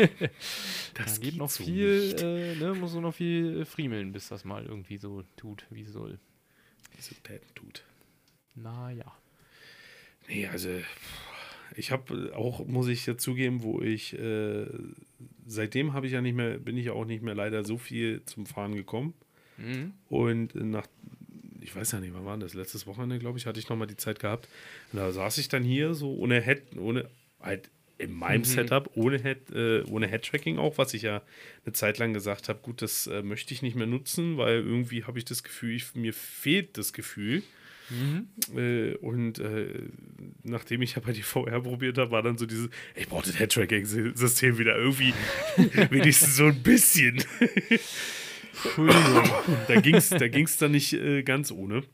Das da geht geht noch so viel, äh, ne, muss so noch viel friemeln, bis das mal irgendwie so tut, wie es soll. Wie es Patent tut. Naja. Nee, also ich habe auch, muss ich ja zugeben, wo ich äh, seitdem habe ich ja nicht mehr, bin ich ja auch nicht mehr leider so viel zum Fahren gekommen. Mhm. Und nach, ich weiß ja nicht, wann war das? Letztes Wochenende, glaube ich, hatte ich nochmal die Zeit gehabt. Und da saß ich dann hier so ohne Head, ohne, halt in meinem mhm. Setup, ohne Head, äh, ohne Head-Tracking auch, was ich ja eine Zeit lang gesagt habe, gut, das äh, möchte ich nicht mehr nutzen, weil irgendwie habe ich das Gefühl, ich, mir fehlt das Gefühl. Mhm. Äh, und äh, nachdem ich ja bei die V R probiert habe, war dann so dieses, ich brauche das Head-Tracking-System wieder irgendwie, wenigstens so ein bisschen. Da ging es da ging's dann nicht äh, ganz ohne.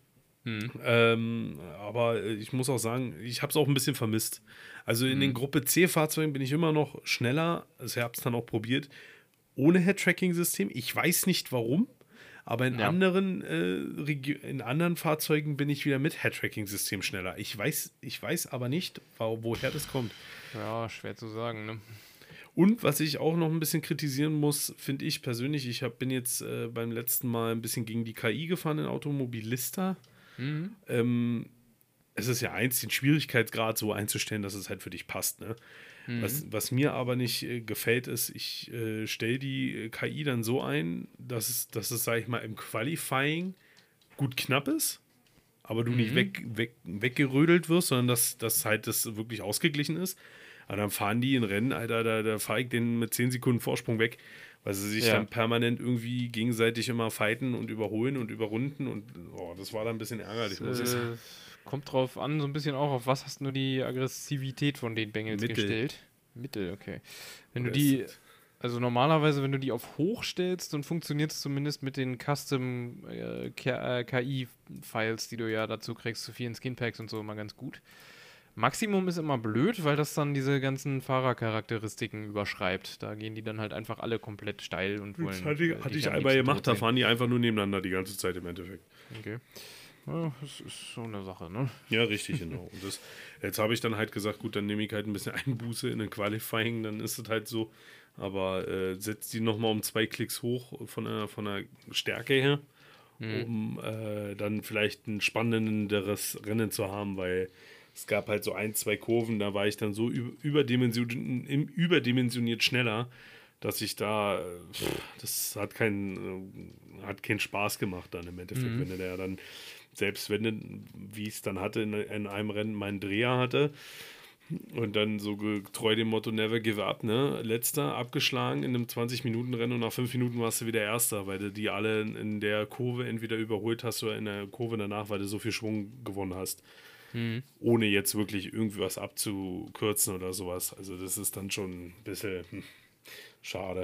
Mhm. Ähm, aber ich muss auch sagen, ich habe es auch ein bisschen vermisst. Also in den Mhm. Gruppe C-Fahrzeugen bin ich immer noch schneller. Also ich habe es dann auch probiert, ohne Head-Tracking-System. Ich weiß nicht warum, aber in Ja. anderen, äh, Regio- in anderen Fahrzeugen bin ich wieder mit Head-Tracking-System schneller. Ich weiß, ich weiß aber nicht, wo, woher das kommt. Ja, schwer zu sagen, ne? Und was ich auch noch ein bisschen kritisieren muss, finde ich persönlich, ich hab, bin jetzt äh, beim letzten Mal ein bisschen gegen die K I gefahren in Automobilista. Mhm. Ähm, es ist ja eins, den Schwierigkeitsgrad so einzustellen, dass es halt für dich passt. Ne? Mhm. Was, was mir aber nicht äh, gefällt, ist, ich äh, stelle die äh, K I dann so ein, dass es, dass es, sag ich mal, im Qualifying gut knapp ist, aber du nicht Mhm. weg, weg, weggerödelt wirst, sondern dass, dass halt das wirklich ausgeglichen ist. Aber dann fahren die in Rennen, Alter, da, da fahre ich den mit zehn Sekunden Vorsprung weg, weil sie sich Ja. dann permanent irgendwie gegenseitig immer fighten und überholen und überrunden und oh, das war dann ein bisschen ärgerlich, Es, muss ich sagen. äh, kommt drauf an, so ein bisschen auch, auf was hast du die Aggressivität von den Bengals Mittel gestellt? Mittel, okay. Wenn du oder ist die, es? also normalerweise, wenn du die auf hoch stellst, dann funktioniert es zumindest mit den Custom äh, K- äh, K I-Files, die du ja dazu kriegst, zu vielen Skinpacks und so immer ganz gut. Maximum ist immer blöd, weil das dann diese ganzen Fahrercharakteristiken überschreibt. Da gehen die dann halt einfach alle komplett steil und Das wollen hatte ich, äh, hatte dich ich am einmal liebsten gemacht, tot da sehen. fahren die einfach nur nebeneinander die ganze Zeit im Endeffekt. Okay. Ja, das ist so eine Sache, ne? Ja, richtig, genau. Und das, jetzt habe ich dann halt gesagt, gut, dann nehme ich halt ein bisschen Einbuße in den Qualifying, dann ist es halt so. Aber äh, setzt die nochmal um zwei Klicks hoch von der, von der Stärke her, Mhm. um äh, dann vielleicht ein spannenderes Rennen zu haben, weil es gab halt so ein, zwei Kurven, da war ich dann so ü- überdimensioniert, im- überdimensioniert schneller, dass ich da, äh, pff, das hat keinen, äh, hat keinen Spaß gemacht dann im Endeffekt, Mhm. wenn du da dann, selbst wenn du, wie ich es dann hatte, in, in einem Rennen meinen Dreher hatte und dann so getreu dem Motto Never give up, ne, letzter, abgeschlagen in einem zwanzig-Minuten-Rennen und nach fünf Minuten warst du wieder Erster, weil du die alle in, in der Kurve entweder überholt hast oder in der Kurve danach, weil du so viel Schwung gewonnen hast, Mhm. ohne jetzt wirklich irgendwie was abzukürzen oder sowas. Also das ist dann schon ein bisschen hm, schade.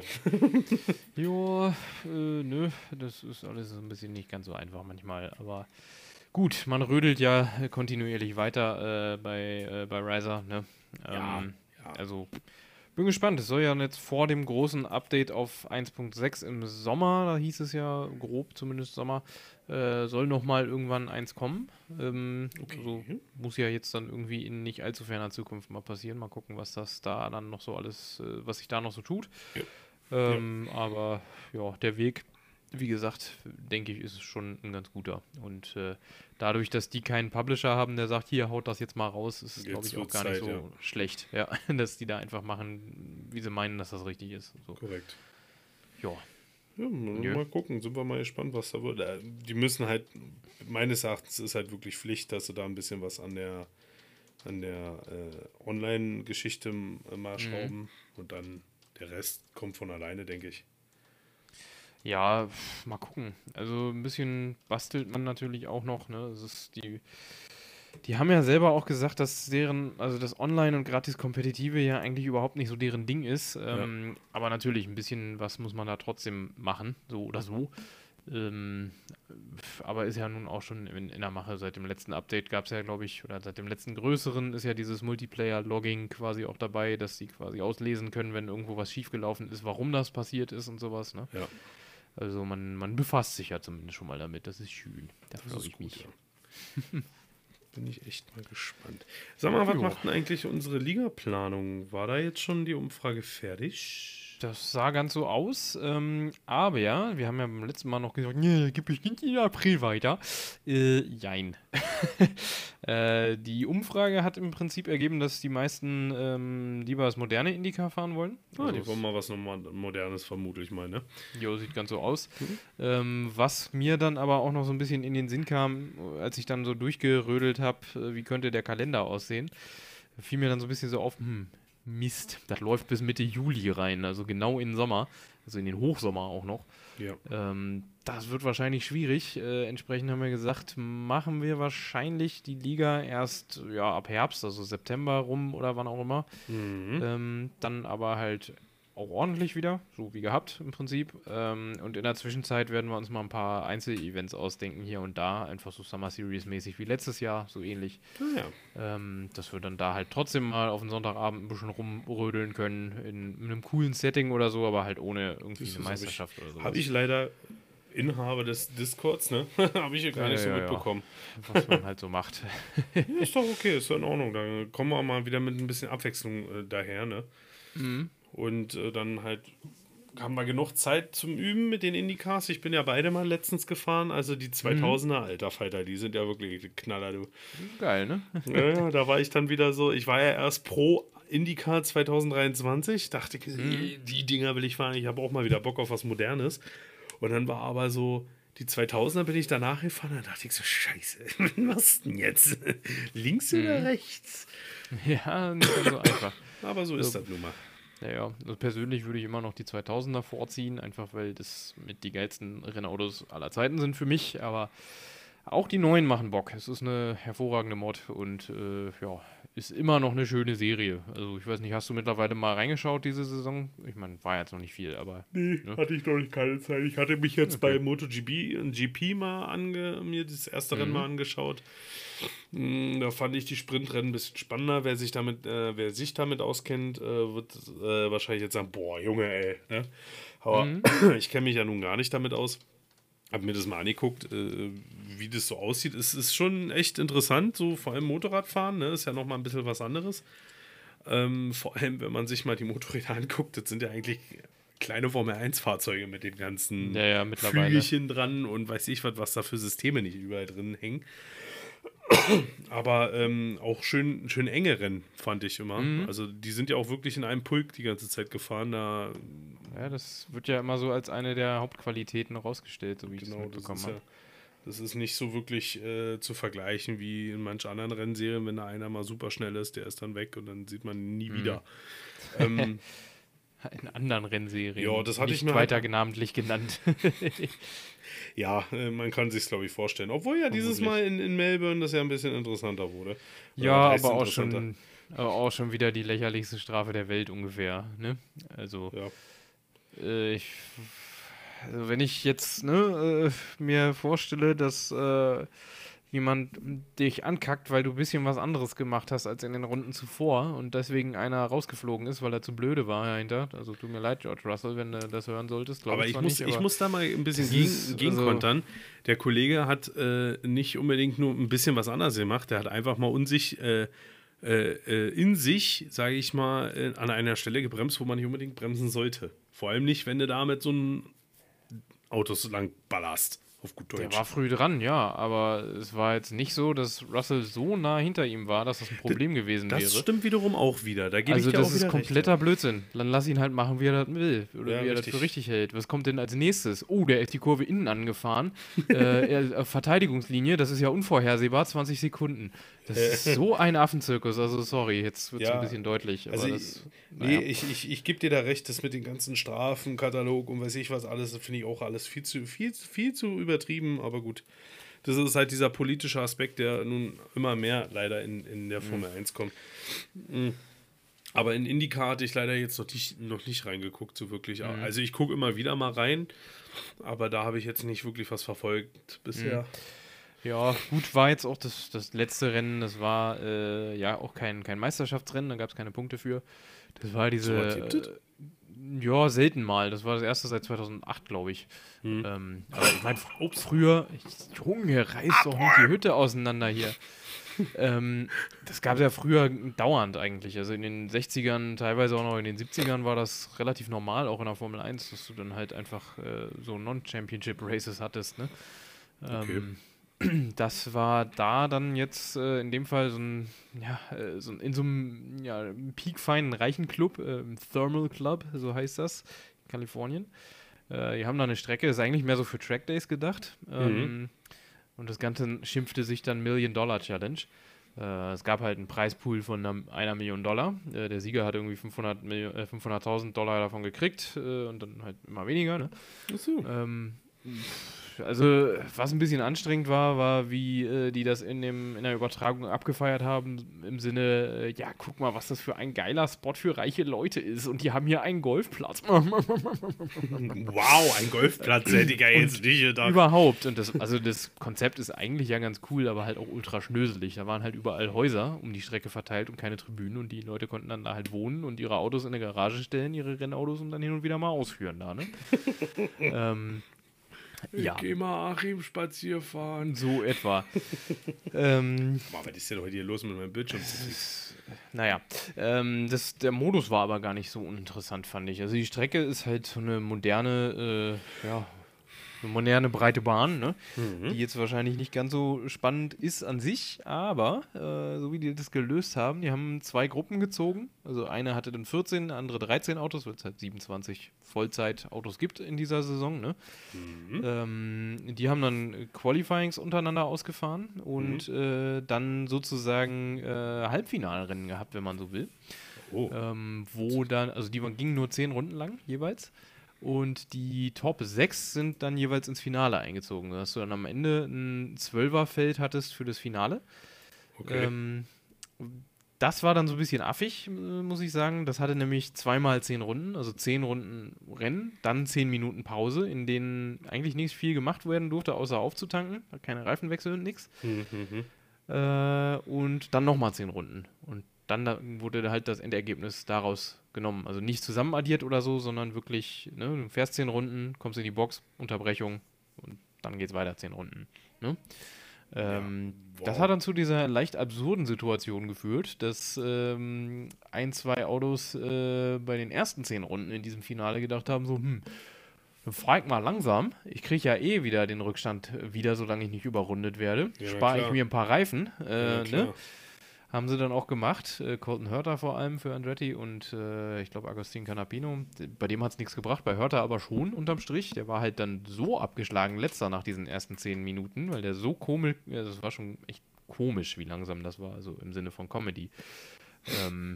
Ja, äh, nö, das ist alles so ein bisschen nicht ganz so einfach manchmal, aber gut, man rödelt ja kontinuierlich weiter äh, bei, äh, bei Riser, ne? Ja, Ähm, ja. also, bin gespannt. Es soll ja jetzt vor dem großen Update auf eins Punkt sechs im Sommer, da hieß es ja grob zumindest Sommer, äh, soll nochmal irgendwann eins kommen. Ähm, also Okay. muss ja jetzt dann irgendwie in nicht allzu ferner Zukunft mal passieren. Mal gucken, was das da dann noch so alles, äh, was sich da noch so tut. Ja. Ja. Ähm, aber ja, der Weg, wie gesagt, denke ich, ist schon ein ganz guter. Und äh, dadurch, dass die keinen Publisher haben, der sagt, hier, haut das jetzt mal raus, ist es, glaube Jetzt ich, auch wird's gar nicht Zeit, so ja. schlecht, ja, dass die da einfach machen, wie sie meinen, dass das richtig ist. So. Korrekt. Ja, Ja, mal nö. mal gucken, sind wir mal gespannt, was da wird. Äh, Die müssen halt, meines Erachtens ist halt wirklich Pflicht, dass sie da ein bisschen was an der, an der äh, Online-Geschichte äh, mal Mhm. schrauben und dann der Rest kommt von alleine, denke ich. Ja, pf, mal gucken. Also ein bisschen bastelt man natürlich auch noch, ne? Es ist die, die haben ja selber auch gesagt, dass deren, also das Online und gratis Kompetitive ja eigentlich überhaupt nicht so deren Ding ist. Ja. Ähm, aber natürlich, ein bisschen was muss man da trotzdem machen, so oder so. Ähm, pf, aber ist ja nun auch schon in, in der Mache. Seit dem letzten Update gab es ja, glaube ich, oder seit dem letzten größeren ist ja dieses Multiplayer-Logging quasi auch dabei, dass sie quasi auslesen können, wenn irgendwo was schiefgelaufen ist, warum das passiert ist und sowas, ne? Ja, Also man, man befasst sich ja zumindest schon mal damit. Das ist schön. Da das freue ist ich gut, mich. ja. Bin ich echt mal gespannt. Sag mal, was Jo. macht denn eigentlich unsere Ligaplanung? War da jetzt schon die Umfrage fertig? Das sah ganz so aus, ähm, aber ja, wir haben ja beim letzten Mal noch gesagt, nee, gib ich nicht in April weiter. Äh, jein. äh, die Umfrage hat im Prinzip ergeben, dass die meisten ähm, lieber das moderne Indica fahren wollen. Ah, Also die es- wollen mal was nochmal Modernes, vermutlich mal, ne? Jo, sieht ganz so aus. Mhm. Ähm, was mir dann aber auch noch so ein bisschen in den Sinn kam, als ich dann so durchgerödelt habe, äh, wie könnte der Kalender aussehen, fiel mir dann so ein bisschen so auf, hm, Mist, das läuft bis Mitte Juli rein, also genau in den Sommer, also in den Hochsommer auch noch. Ja. Ähm, das wird wahrscheinlich schwierig. Äh, entsprechend haben wir gesagt, machen wir wahrscheinlich die Liga erst ja, ab Herbst, also September rum oder wann auch immer. Mhm. Ähm, dann aber halt auch ordentlich wieder, so wie gehabt im Prinzip. Ähm, und in der Zwischenzeit werden wir uns mal ein paar Einzel-Events ausdenken hier und da, einfach so Summer Series-mäßig wie letztes Jahr, so ähnlich. Ah, ja. Ähm, dass wir dann da halt trotzdem mal auf den Sonntagabend ein bisschen rumrödeln können, in, in einem coolen Setting oder so, aber halt ohne irgendwie Das eine ist- hab ich- Meisterschaft oder so. Habe ich leider Inhaber des Discords, ne? Habe ich ja gar Ja, nicht so ja, ja. mitbekommen. Was man halt so macht. Ja, ist doch okay, ist doch in Ordnung. Dann kommen wir mal wieder mit ein bisschen Abwechslung äh, daher, ne? Mhm. Und äh, dann halt haben wir genug Zeit zum Üben mit den Indycars. Ich bin ja beide mal letztens gefahren. Also die zweitausender, alter Falter, die sind ja wirklich Knaller, du. Geil, ne? Ja, ja, da war ich dann wieder so, ich war ja erst pro IndyCar zwanzig dreiundzwanzig, dachte ich, die, die Dinger will ich fahren, ich habe auch mal wieder Bock auf was Modernes. Und dann war aber so, die zweitausender bin ich danach gefahren, dann dachte ich so, scheiße, was machst du denn jetzt? Links oder rechts? Ja, nicht ganz so einfach. Aber so ist das nun mal. Naja, also persönlich würde ich immer noch die zweitausender vorziehen, einfach weil das mit die geilsten Rennautos aller Zeiten sind für mich, aber auch die neuen machen Bock. Es ist eine hervorragende Mod und äh, ja, ist immer noch eine schöne Serie. Also ich weiß nicht, hast du mittlerweile mal reingeschaut diese Saison? Ich meine, war jetzt noch nicht viel, aber Nee, ne? hatte ich noch nicht keine Zeit. Ich hatte mich jetzt Okay. bei MotoGP und G P mal ange, mir das erste Rennen mal angeschaut. Mm, Da fand ich die Sprintrennen ein bisschen spannender. Wer sich damit, äh, wer sich damit auskennt, äh, wird äh, wahrscheinlich jetzt sagen, boah, Junge, ey. Ne? Aber ich kenne mich ja nun gar nicht damit aus. Hab mir das mal angeguckt, äh, wie das so aussieht. Es ist schon echt interessant, so vor allem Motorradfahren, ne? Ist ja nochmal ein bisschen was anderes. Ähm, vor allem, wenn man sich mal die Motorräder anguckt, das sind ja eigentlich kleine Formel eins Fahrzeuge mit den ganzen Ja, ja, mittlerweile. Flügelchen dran und weiß ich was, was da für Systeme nicht überall drin hängen. Aber ähm, auch schön, schön enge Rennen, fand ich immer. Mhm. Also die sind ja auch wirklich in einem Pulk die ganze Zeit gefahren. Da, Ja, das wird ja immer so als eine der Hauptqualitäten rausgestellt, so wie ich das genau, das mitbekommen ist habe. ja, das ist nicht so wirklich äh, zu vergleichen wie in manch anderen Rennserien, wenn da einer mal super schnell ist, der ist dann weg und dann sieht man ihn nie wieder. Ähm, In anderen Rennserien. Ja, das hatte nicht ich mir weiter halt- namentlich genannt. Ja, äh, man kann sich glaube ich, vorstellen. Obwohl ja dieses Mal in, in Melbourne das ja ein bisschen interessanter wurde. Oder Ja, was heißt aber auch interessanter? schon, aber auch schon wieder die lächerlichste Strafe der Welt ungefähr. Ne? Also, Ja. äh, ich, also wenn ich jetzt ne, äh, mir vorstelle, dass äh, jemand dich ankackt, weil du ein bisschen was anderes gemacht hast als in den Runden zuvor und deswegen einer rausgeflogen ist, weil er zu blöde war dahinter. Also tut mir leid, George Russell, wenn du das hören solltest. Glaub Aber ich zwar muss, nicht, ich aber muss da mal ein bisschen das gegen, ist, gegenkontern. Der Kollege hat äh, nicht unbedingt nur ein bisschen was anderes gemacht. Der hat einfach mal unsich, äh, äh, äh, in sich, sage ich mal, äh, an einer Stelle gebremst, wo man nicht unbedingt bremsen sollte. Vor allem nicht, wenn du da mit so einem Autos lang ballerst. Auf gut Der Deutsch. war früh dran, ja, aber es war jetzt nicht so, dass Russell so nah hinter ihm war, dass das ein Problem gewesen Das wäre. stimmt wiederum auch wieder. Da gebe Also ich dir das auch ist wieder kompletter Blödsinn. Dann lass ihn halt machen, wie er das will. Oder Ja, wie er richtig. das für richtig hält. Was kommt denn als nächstes? Oh, der ist die Kurve innen angefahren. äh, er, äh, Verteidigungslinie, das ist ja unvorhersehbar, zwanzig Sekunden. Das ist so ein Affenzirkus. Also sorry, jetzt wird es Ja, ein bisschen deutlich. Aber Also das, ich, naja. nee, ich, ich, ich gebe dir da recht, das mit den ganzen Strafen, Katalog und weiß ich was alles, das finde ich auch alles viel zu, viel, viel zu übertrieben, aber gut. Das ist halt dieser politische Aspekt, der nun immer mehr leider in, in der Formel eins kommt. Mhm. Aber in IndyCar hatte ich leider jetzt noch nicht, noch nicht reingeguckt, so wirklich. Also ich gucke immer wieder mal rein, aber da habe ich jetzt nicht wirklich was verfolgt bisher. Ja, gut, war jetzt auch das, das letzte Rennen, das war äh, ja auch kein, kein Meisterschaftsrennen, da gab es keine Punkte für. Das war diese. So was gibt es? äh, ja, selten mal. Das war das erste seit zweitausendacht, glaube ich. Hm. Ähm, aber ich meine, früher. Ich, Junge, reiß doch nicht die Hütte auseinander hier. ähm, das gab es ja früher dauernd eigentlich. Also in den sechzigern, teilweise auch noch in den siebzigern war das relativ normal, auch in der Formel eins, dass du dann halt einfach äh, so Non-Championship-Races hattest. Ne? Okay. Ähm, Das war da dann jetzt äh, in dem Fall so ein, ja, äh, so ein, in so einem ja, peakfeinen, reichen Club, äh, Thermal Club, so heißt das, in Kalifornien. Äh, die haben da eine Strecke, ist eigentlich mehr so für Trackdays gedacht. Ähm, Und das Ganze schimpfte sich dann Million Dollar Challenge. Äh, es gab halt einen Preispool von einer, einer Million Dollar. Äh, der Sieger hat irgendwie fünfhundert Milli- äh, fünfhunderttausend Dollar davon gekriegt äh, und dann halt immer weniger. Ne? Ach so. Ähm, also was ein bisschen anstrengend war, war, wie äh, die das in, dem, in der Übertragung abgefeiert haben, im Sinne, äh, ja, guck mal, was das für ein geiler Spot für reiche Leute ist und die haben hier einen Golfplatz. Wow, ein Golfplatz hätte ich ja jetzt nicht gedacht. Überhaupt. Und das, also das Konzept ist eigentlich ja ganz cool, aber halt auch ultra schnöselig. Da waren halt überall Häuser um die Strecke verteilt und keine Tribünen und die Leute konnten dann da halt wohnen und ihre Autos in der Garage stellen, ihre Rennautos und dann hin und wieder mal ausführen da, ne? ähm, ja. Ich geh mal Achim spazieren fahren. So etwa. ähm, Boah, was ist denn heute hier los mit meinem Bildschirm? Naja, ähm, das, der Modus war aber gar nicht so uninteressant, fand ich. Also die Strecke ist halt so eine moderne, äh, ja, eine moderne breite Bahn, ne? Mhm. Die jetzt wahrscheinlich nicht ganz so spannend ist an sich, aber äh, so wie die das gelöst haben, die haben zwei Gruppen gezogen. Also eine hatte dann vierzehn, eine andere dreizehn Autos, weil es halt siebenundzwanzig Vollzeit-Autos gibt in dieser Saison, ne? Mhm. Ähm, die haben dann Qualifyings untereinander ausgefahren und mhm. äh, dann sozusagen äh, Halbfinalrennen gehabt, wenn man so will. Oh. Ähm, wo dann, also die gingen nur zehn Runden lang jeweils. Und die Top sechs sind dann jeweils ins Finale eingezogen, dass du dann am Ende ein Zwölferfeld hattest für das Finale. Okay. Ähm, das war dann so ein bisschen affig, muss ich sagen. Das hatte nämlich zweimal zehn Runden, also zehn Runden Rennen, dann zehn Minuten Pause, in denen eigentlich nicht viel gemacht werden durfte, außer aufzutanken. Keine Reifenwechsel und nichts. Mhm. Äh, und dann nochmal zehn Runden. Und dann da wurde halt das Endergebnis daraus genommen. Also nicht zusammen addiert oder so, sondern wirklich, ne, du fährst zehn Runden, kommst in die Box, Unterbrechung und dann geht's weiter, zehn Runden. Ne? Ähm, ja, wow. Das hat dann zu dieser leicht absurden Situation geführt, dass ähm, ein, zwei Autos äh, bei den ersten zehn Runden in diesem Finale gedacht haben, so, hm, dann fahr ich mal langsam. Ich kriege ja eh wieder den Rückstand wieder, solange ich nicht überrundet werde. Ja, spare ich mir ein paar Reifen. Äh, ja, ne? Haben sie dann auch gemacht. Äh, Colton Herta vor allem für Andretti und äh, ich glaube Agustin Canapino. Bei dem hat es nichts gebracht, bei Herta aber schon unterm Strich. Der war halt dann so abgeschlagen letzter nach diesen ersten zehn Minuten, weil der so komisch, ja, das war schon echt komisch, wie langsam das war, also im Sinne von Comedy. ähm,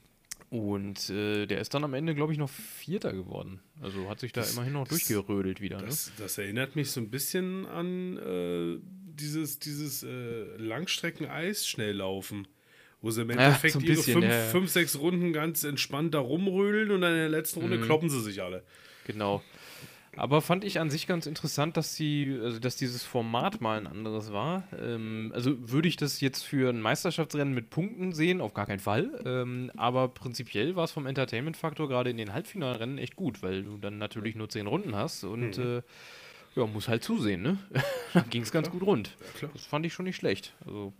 und äh, der ist dann am Ende, glaube ich, noch Vierter geworden. Also hat sich da das, immerhin noch das, durchgerödelt wieder. Das, ne? das erinnert mich so ein bisschen an äh, dieses, dieses äh, Langstrecken-Eis-Schnelllaufen. Wo sie im Endeffekt ja, so ihre bisschen, fünf, ja. fünf, sechs Runden ganz entspannt da rumrödeln und dann in der letzten Runde mhm. kloppen sie sich alle. Genau. Aber fand ich an sich ganz interessant, dass sie, also dass dieses Format mal ein anderes war. Ähm, also würde ich das jetzt für ein Meisterschaftsrennen mit Punkten sehen? Auf gar keinen Fall. Ähm, aber prinzipiell war es vom Entertainment-Faktor gerade in den Halbfinalrennen echt gut, weil du dann natürlich nur zehn Runden hast und mhm. äh, ja, muss halt zusehen, ne? Da ging es ganz gut rund. Ja, klar. Das fand ich schon nicht schlecht. Also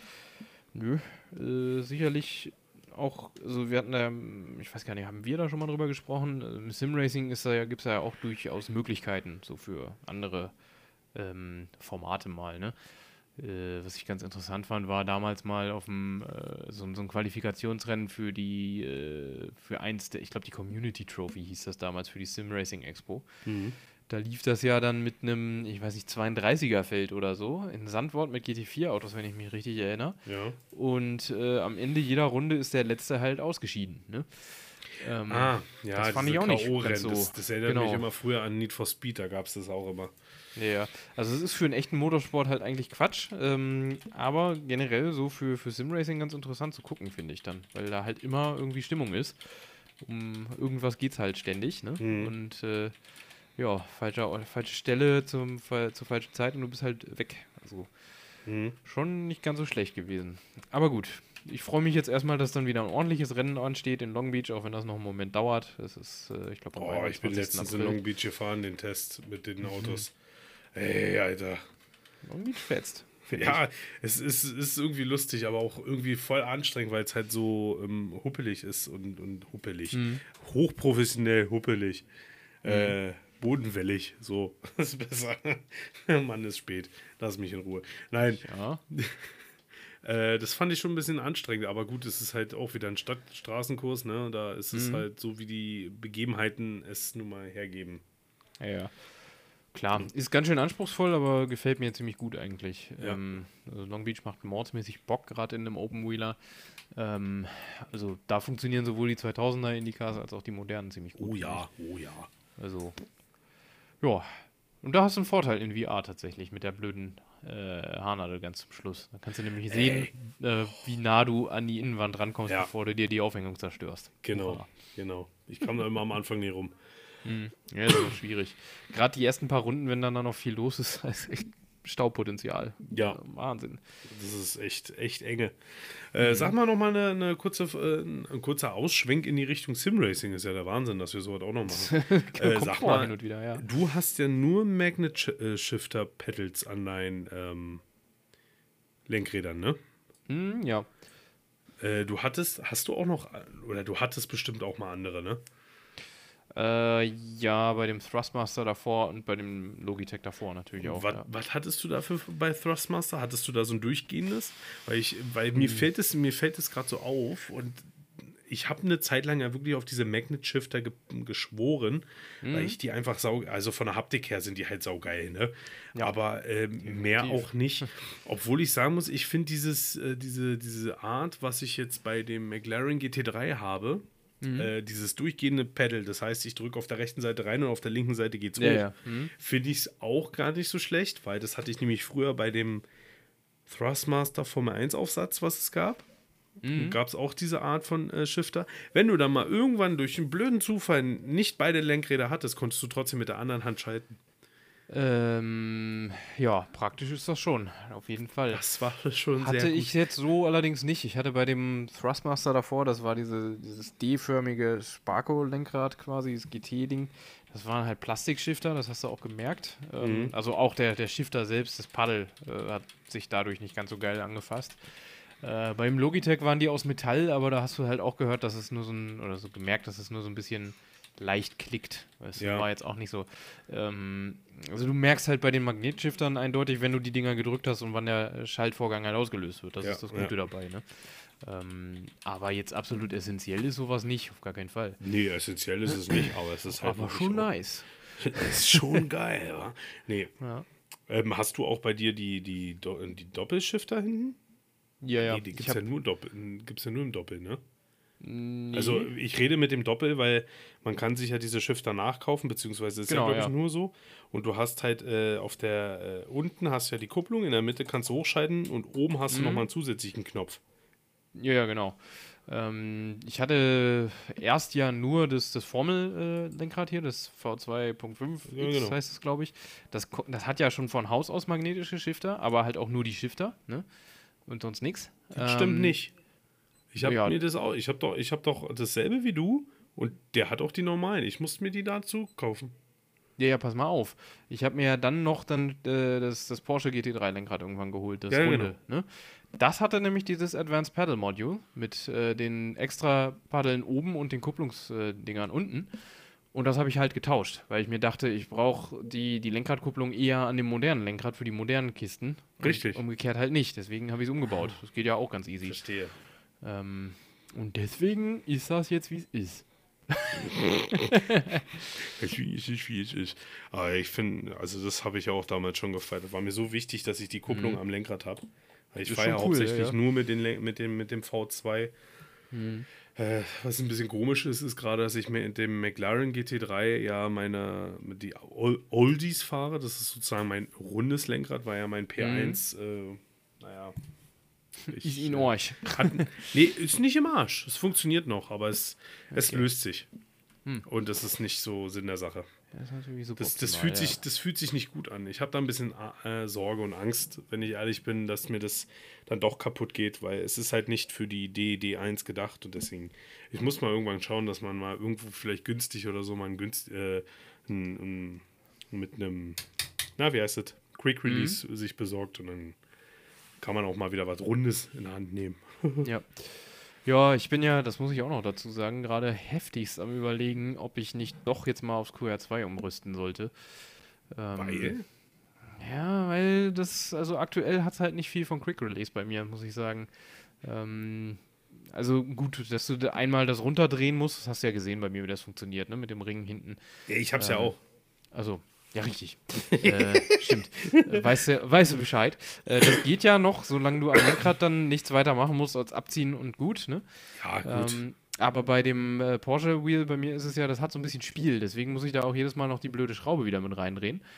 nö, äh, sicherlich auch, also wir hatten da, ich weiß gar nicht, haben wir da schon mal drüber gesprochen? Im Simracing ist da ja, gibt es ja auch durchaus Möglichkeiten, so für andere ähm, Formate mal, ne? Äh, was ich ganz interessant fand, war damals mal auf dem, äh, so, so ein Qualifikationsrennen für die, äh, für eins der, ich glaube die Community Trophy hieß das damals, für die Simracing Expo. Mhm. Da lief das ja dann mit einem, ich weiß nicht, zweiunddreißiger-Feld oder so, in Sandwort mit G T vier Autos, wenn ich mich richtig erinnere. Ja. Und äh, am Ende jeder Runde ist der Letzte halt ausgeschieden. Ne? Ähm, ah, ja, das fand ich auch nicht ganz so. Das, das erinnert genau. mich immer früher an Need for Speed, da gab es das auch immer. Ja, also es ist für einen echten Motorsport halt eigentlich Quatsch, ähm, aber generell so für, für Simracing ganz interessant zu gucken, finde ich dann, weil da halt immer irgendwie Stimmung ist. Um irgendwas geht's halt ständig, ne? Mhm. Und äh, ja, falsche, falsche Stelle zum, zur falschen Zeit und du bist halt weg. Also mhm. schon nicht ganz so schlecht gewesen. Aber gut, ich freue mich jetzt erstmal, dass dann wieder ein ordentliches Rennen ansteht in Long Beach, auch wenn das noch einen Moment dauert. Das ist, äh, ich glaube, oh, ich bin letztens in Long Beach gefahren, den Test mit den Autos. Mhm. Ey, Alter. Long Beach fetzt. Ja, es ist, ist irgendwie lustig, aber auch irgendwie voll anstrengend, weil es halt so ähm, huppelig ist und, und huppelig. Mhm. Hochprofessionell huppelig. Mhm. Äh, bodenwellig, so. Das ist besser. Mann, ist spät. Lass mich in Ruhe. Nein. Ja. äh, das fand ich schon ein bisschen anstrengend, aber gut, es ist halt auch wieder ein Stadt Straßenkurs, ne? Da ist es mhm. halt so, wie die Begebenheiten es nun mal hergeben. Ja, ja. Klar, ist ganz schön anspruchsvoll, aber gefällt mir ziemlich gut eigentlich. Ja. Ähm, also Long Beach macht mordsmäßig Bock, gerade in einem Open-Wheeler. Ähm, also da funktionieren sowohl die zweitausender Indycars als auch die modernen ziemlich gut. Oh ja, oh ja. Also, ja, Und da hast du einen Vorteil in V R tatsächlich mit der blöden äh, Haarnadel ganz zum Schluss. Da kannst du nämlich sehen, äh, wie nah du an die Innenwand rankommst, Ja. bevor du dir die Aufhängung zerstörst. Genau, Hurra. genau. Ich kam da immer am Anfang nie rum. Hm. Ja, das ist auch schwierig. Gerade die ersten paar Runden, wenn dann da noch viel los ist, da ist echt Staupotenzial. Ja. Äh, Wahnsinn. Das ist echt, echt enge. Äh, Sag mal noch mal eine, eine kurze, äh, ein kurzer Ausschwenk in die Richtung Simracing. Ist ja der Wahnsinn, dass wir sowas auch noch machen. äh, Kommt sag vor mal, hin und wieder, ja. du hast ja nur Magnet Sh äh, Shifter Pedals an deinen ähm, Lenkrädern, ne? Hm, ja. Äh, du hattest, hast du auch noch, oder du hattest bestimmt auch mal andere, ne? Äh, ja, bei dem Thrustmaster davor und bei dem Logitech davor natürlich auch. Was, Ja. was hattest du dafür bei Thrustmaster? Hattest du da so ein durchgehendes? Weil ich, weil mir fällt es, mir fällt es gerade so auf und ich habe eine Zeit lang ja wirklich auf diese Magnet Shifter ge geschworen, weil ich die einfach sau, also von der Haptik her sind die halt saugeil, ne? Ja, Aber ähm, mehr auch nicht. Obwohl ich sagen muss, ich finde dieses, äh, diese, diese Art, was ich jetzt bei dem McLaren G T drei habe, äh, dieses durchgehende Pedal, das heißt, ich drücke auf der rechten Seite rein und auf der linken Seite geht's hoch. Ja, ja. Mhm. Finde ich es auch gar nicht so schlecht, weil das hatte ich nämlich früher bei dem Thrustmaster Formel eins Aufsatz, was es gab. Mhm. Gab es auch diese Art von äh, Shifter. Wenn du dann mal irgendwann durch einen blöden Zufall nicht beide Lenkräder hattest, konntest du trotzdem mit der anderen Hand schalten. Ähm, ja, praktisch ist das schon, auf jeden Fall. Das war schon Hatte sehr gut. ich jetzt so allerdings nicht. Ich hatte bei dem Thrustmaster davor, das war diese, dieses D-förmige Sparco-Lenkrad quasi, das G T-Ding. Das waren halt Plastikshifter, das hast du auch gemerkt. Ähm, Mhm. Also auch der, der Shifter selbst, das Paddel, äh, hat sich dadurch nicht ganz so geil angefasst. Äh, beim Logitech waren die aus Metall, aber da hast du halt auch gehört, dass es nur so ein, oder so gemerkt, dass es nur so ein bisschen leicht klickt. Das Ja. war jetzt auch nicht so. Ähm, also du merkst halt bei den Magnetshiftern eindeutig, wenn du die Dinger gedrückt hast und wann der Schaltvorgang halt ausgelöst wird. Das Ja, ist das Gute ja. dabei, ne? Ähm, aber jetzt absolut essentiell ist sowas nicht, auf gar keinen Fall. Nee, essentiell ist es nicht, aber es ist halt Aber wirklich schon auch- nice. Das ist schon geil, wa? Nee. Ja, Ähm, hast du auch bei dir die, die, Do die Doppelshifter hinten? ja. ja. Nee, die Ich gibt es hab- ja, nur Doppel- gibt's ja nur im Doppel, ne? Nee. Also ich rede mit dem Doppel, weil man kann sich ja diese Shifter nachkaufen, beziehungsweise ist Genau, ja, glaube ich, ja. nur so. Und du hast halt äh, auf der, äh, unten hast du ja die Kupplung, in der Mitte kannst du hochschalten und oben hast du Mhm. nochmal einen zusätzlichen Knopf. Ja, ja, genau. Ähm, ich hatte erst ja nur das, das Formel-Lenkrad hier, das V zwei Punkt fünf X Ja, genau. heißt es, glaube ich. Das, ko- das hat ja schon von Haus aus magnetische Shifter, aber halt auch nur die Shifter, ne? Und sonst nichts. Das stimmt nicht. Ich habe ja. mir das auch, ich habe doch, ich habe doch dasselbe wie du und der hat auch die normalen. Ich musste mir die dazu kaufen. Ja, ja, pass mal auf. Ich habe mir ja dann noch dann äh, das, das Porsche G T drei Lenkrad irgendwann geholt, das Ja, Runde. Ne? Das hatte nämlich dieses Advanced Paddle Module mit äh, den extra Paddeln oben und den Kupplungsdingern unten. Und das habe ich halt getauscht, weil ich mir dachte, ich brauche die, die Lenkradkupplung eher an dem modernen Lenkrad für die modernen Kisten. Und Richtig. umgekehrt halt nicht. Deswegen habe ich es umgebaut. Das geht ja auch ganz easy. Verstehe. Ähm, und deswegen ist das jetzt, wie es ist. Wie es ist, wie es ist. Aber ich finde, also das habe ich ja auch damals schon gefeiert. War mir so wichtig, dass ich die Kupplung Mhm. am Lenkrad habe. Ich Ist fahre ja schon cool, hauptsächlich ja. nur mit, den, Len- mit, dem, mit dem V zwei. Mhm. Äh, was ein bisschen komisch ist, ist gerade, dass ich mit dem McLaren G T drei ja meine mit die Ol- Oldies fahre. Das ist sozusagen mein rundes Lenkrad, war ja mein P eins. Äh, naja. ich, Ist in äh, euch. Hat, nee, ist nicht im Arsch. Es funktioniert noch, aber es, es Okay. löst sich. Hm. Und das ist nicht so Sinn der Sache. Das ist natürlich super. Das, das, optimal, fühlt ja. sich, das fühlt sich nicht gut an. Ich habe da ein bisschen äh, Sorge und Angst, wenn ich ehrlich bin, dass mir das dann doch kaputt geht, weil es ist halt nicht für die D D eins gedacht und deswegen, ich muss mal irgendwann schauen, dass man mal irgendwo vielleicht günstig oder so mal ein günst, äh, ein, ein, mit einem, na wie heißt das, Quick Release sich besorgt und dann kann man auch mal wieder was Rundes in der Hand nehmen. Ja. Ja, ich bin ja, das muss ich auch noch dazu sagen, gerade heftigst am Überlegen, ob ich nicht doch jetzt mal aufs Q R zwei umrüsten sollte. Ähm, Weil? Ja, weil das, also aktuell hat es halt nicht viel von Quick Release bei mir, muss ich sagen. Ähm, also gut, dass du da einmal das runterdrehen musst, das hast du ja gesehen bei mir, wie das funktioniert, ne, mit dem Ring hinten. Ja, ich hab's ja Ähm, auch. Also, ja, richtig. äh, stimmt. Äh, Weißt du, weißt du Bescheid. Äh, das geht ja noch, solange du am Lenkrad dann nichts weiter machen musst als abziehen und gut, ne? Ja, gut. Ähm, aber bei dem äh, Porsche Wheel, bei mir ist es ja, das hat so ein bisschen Spiel, deswegen muss ich da auch jedes Mal noch die blöde Schraube wieder mit reindrehen.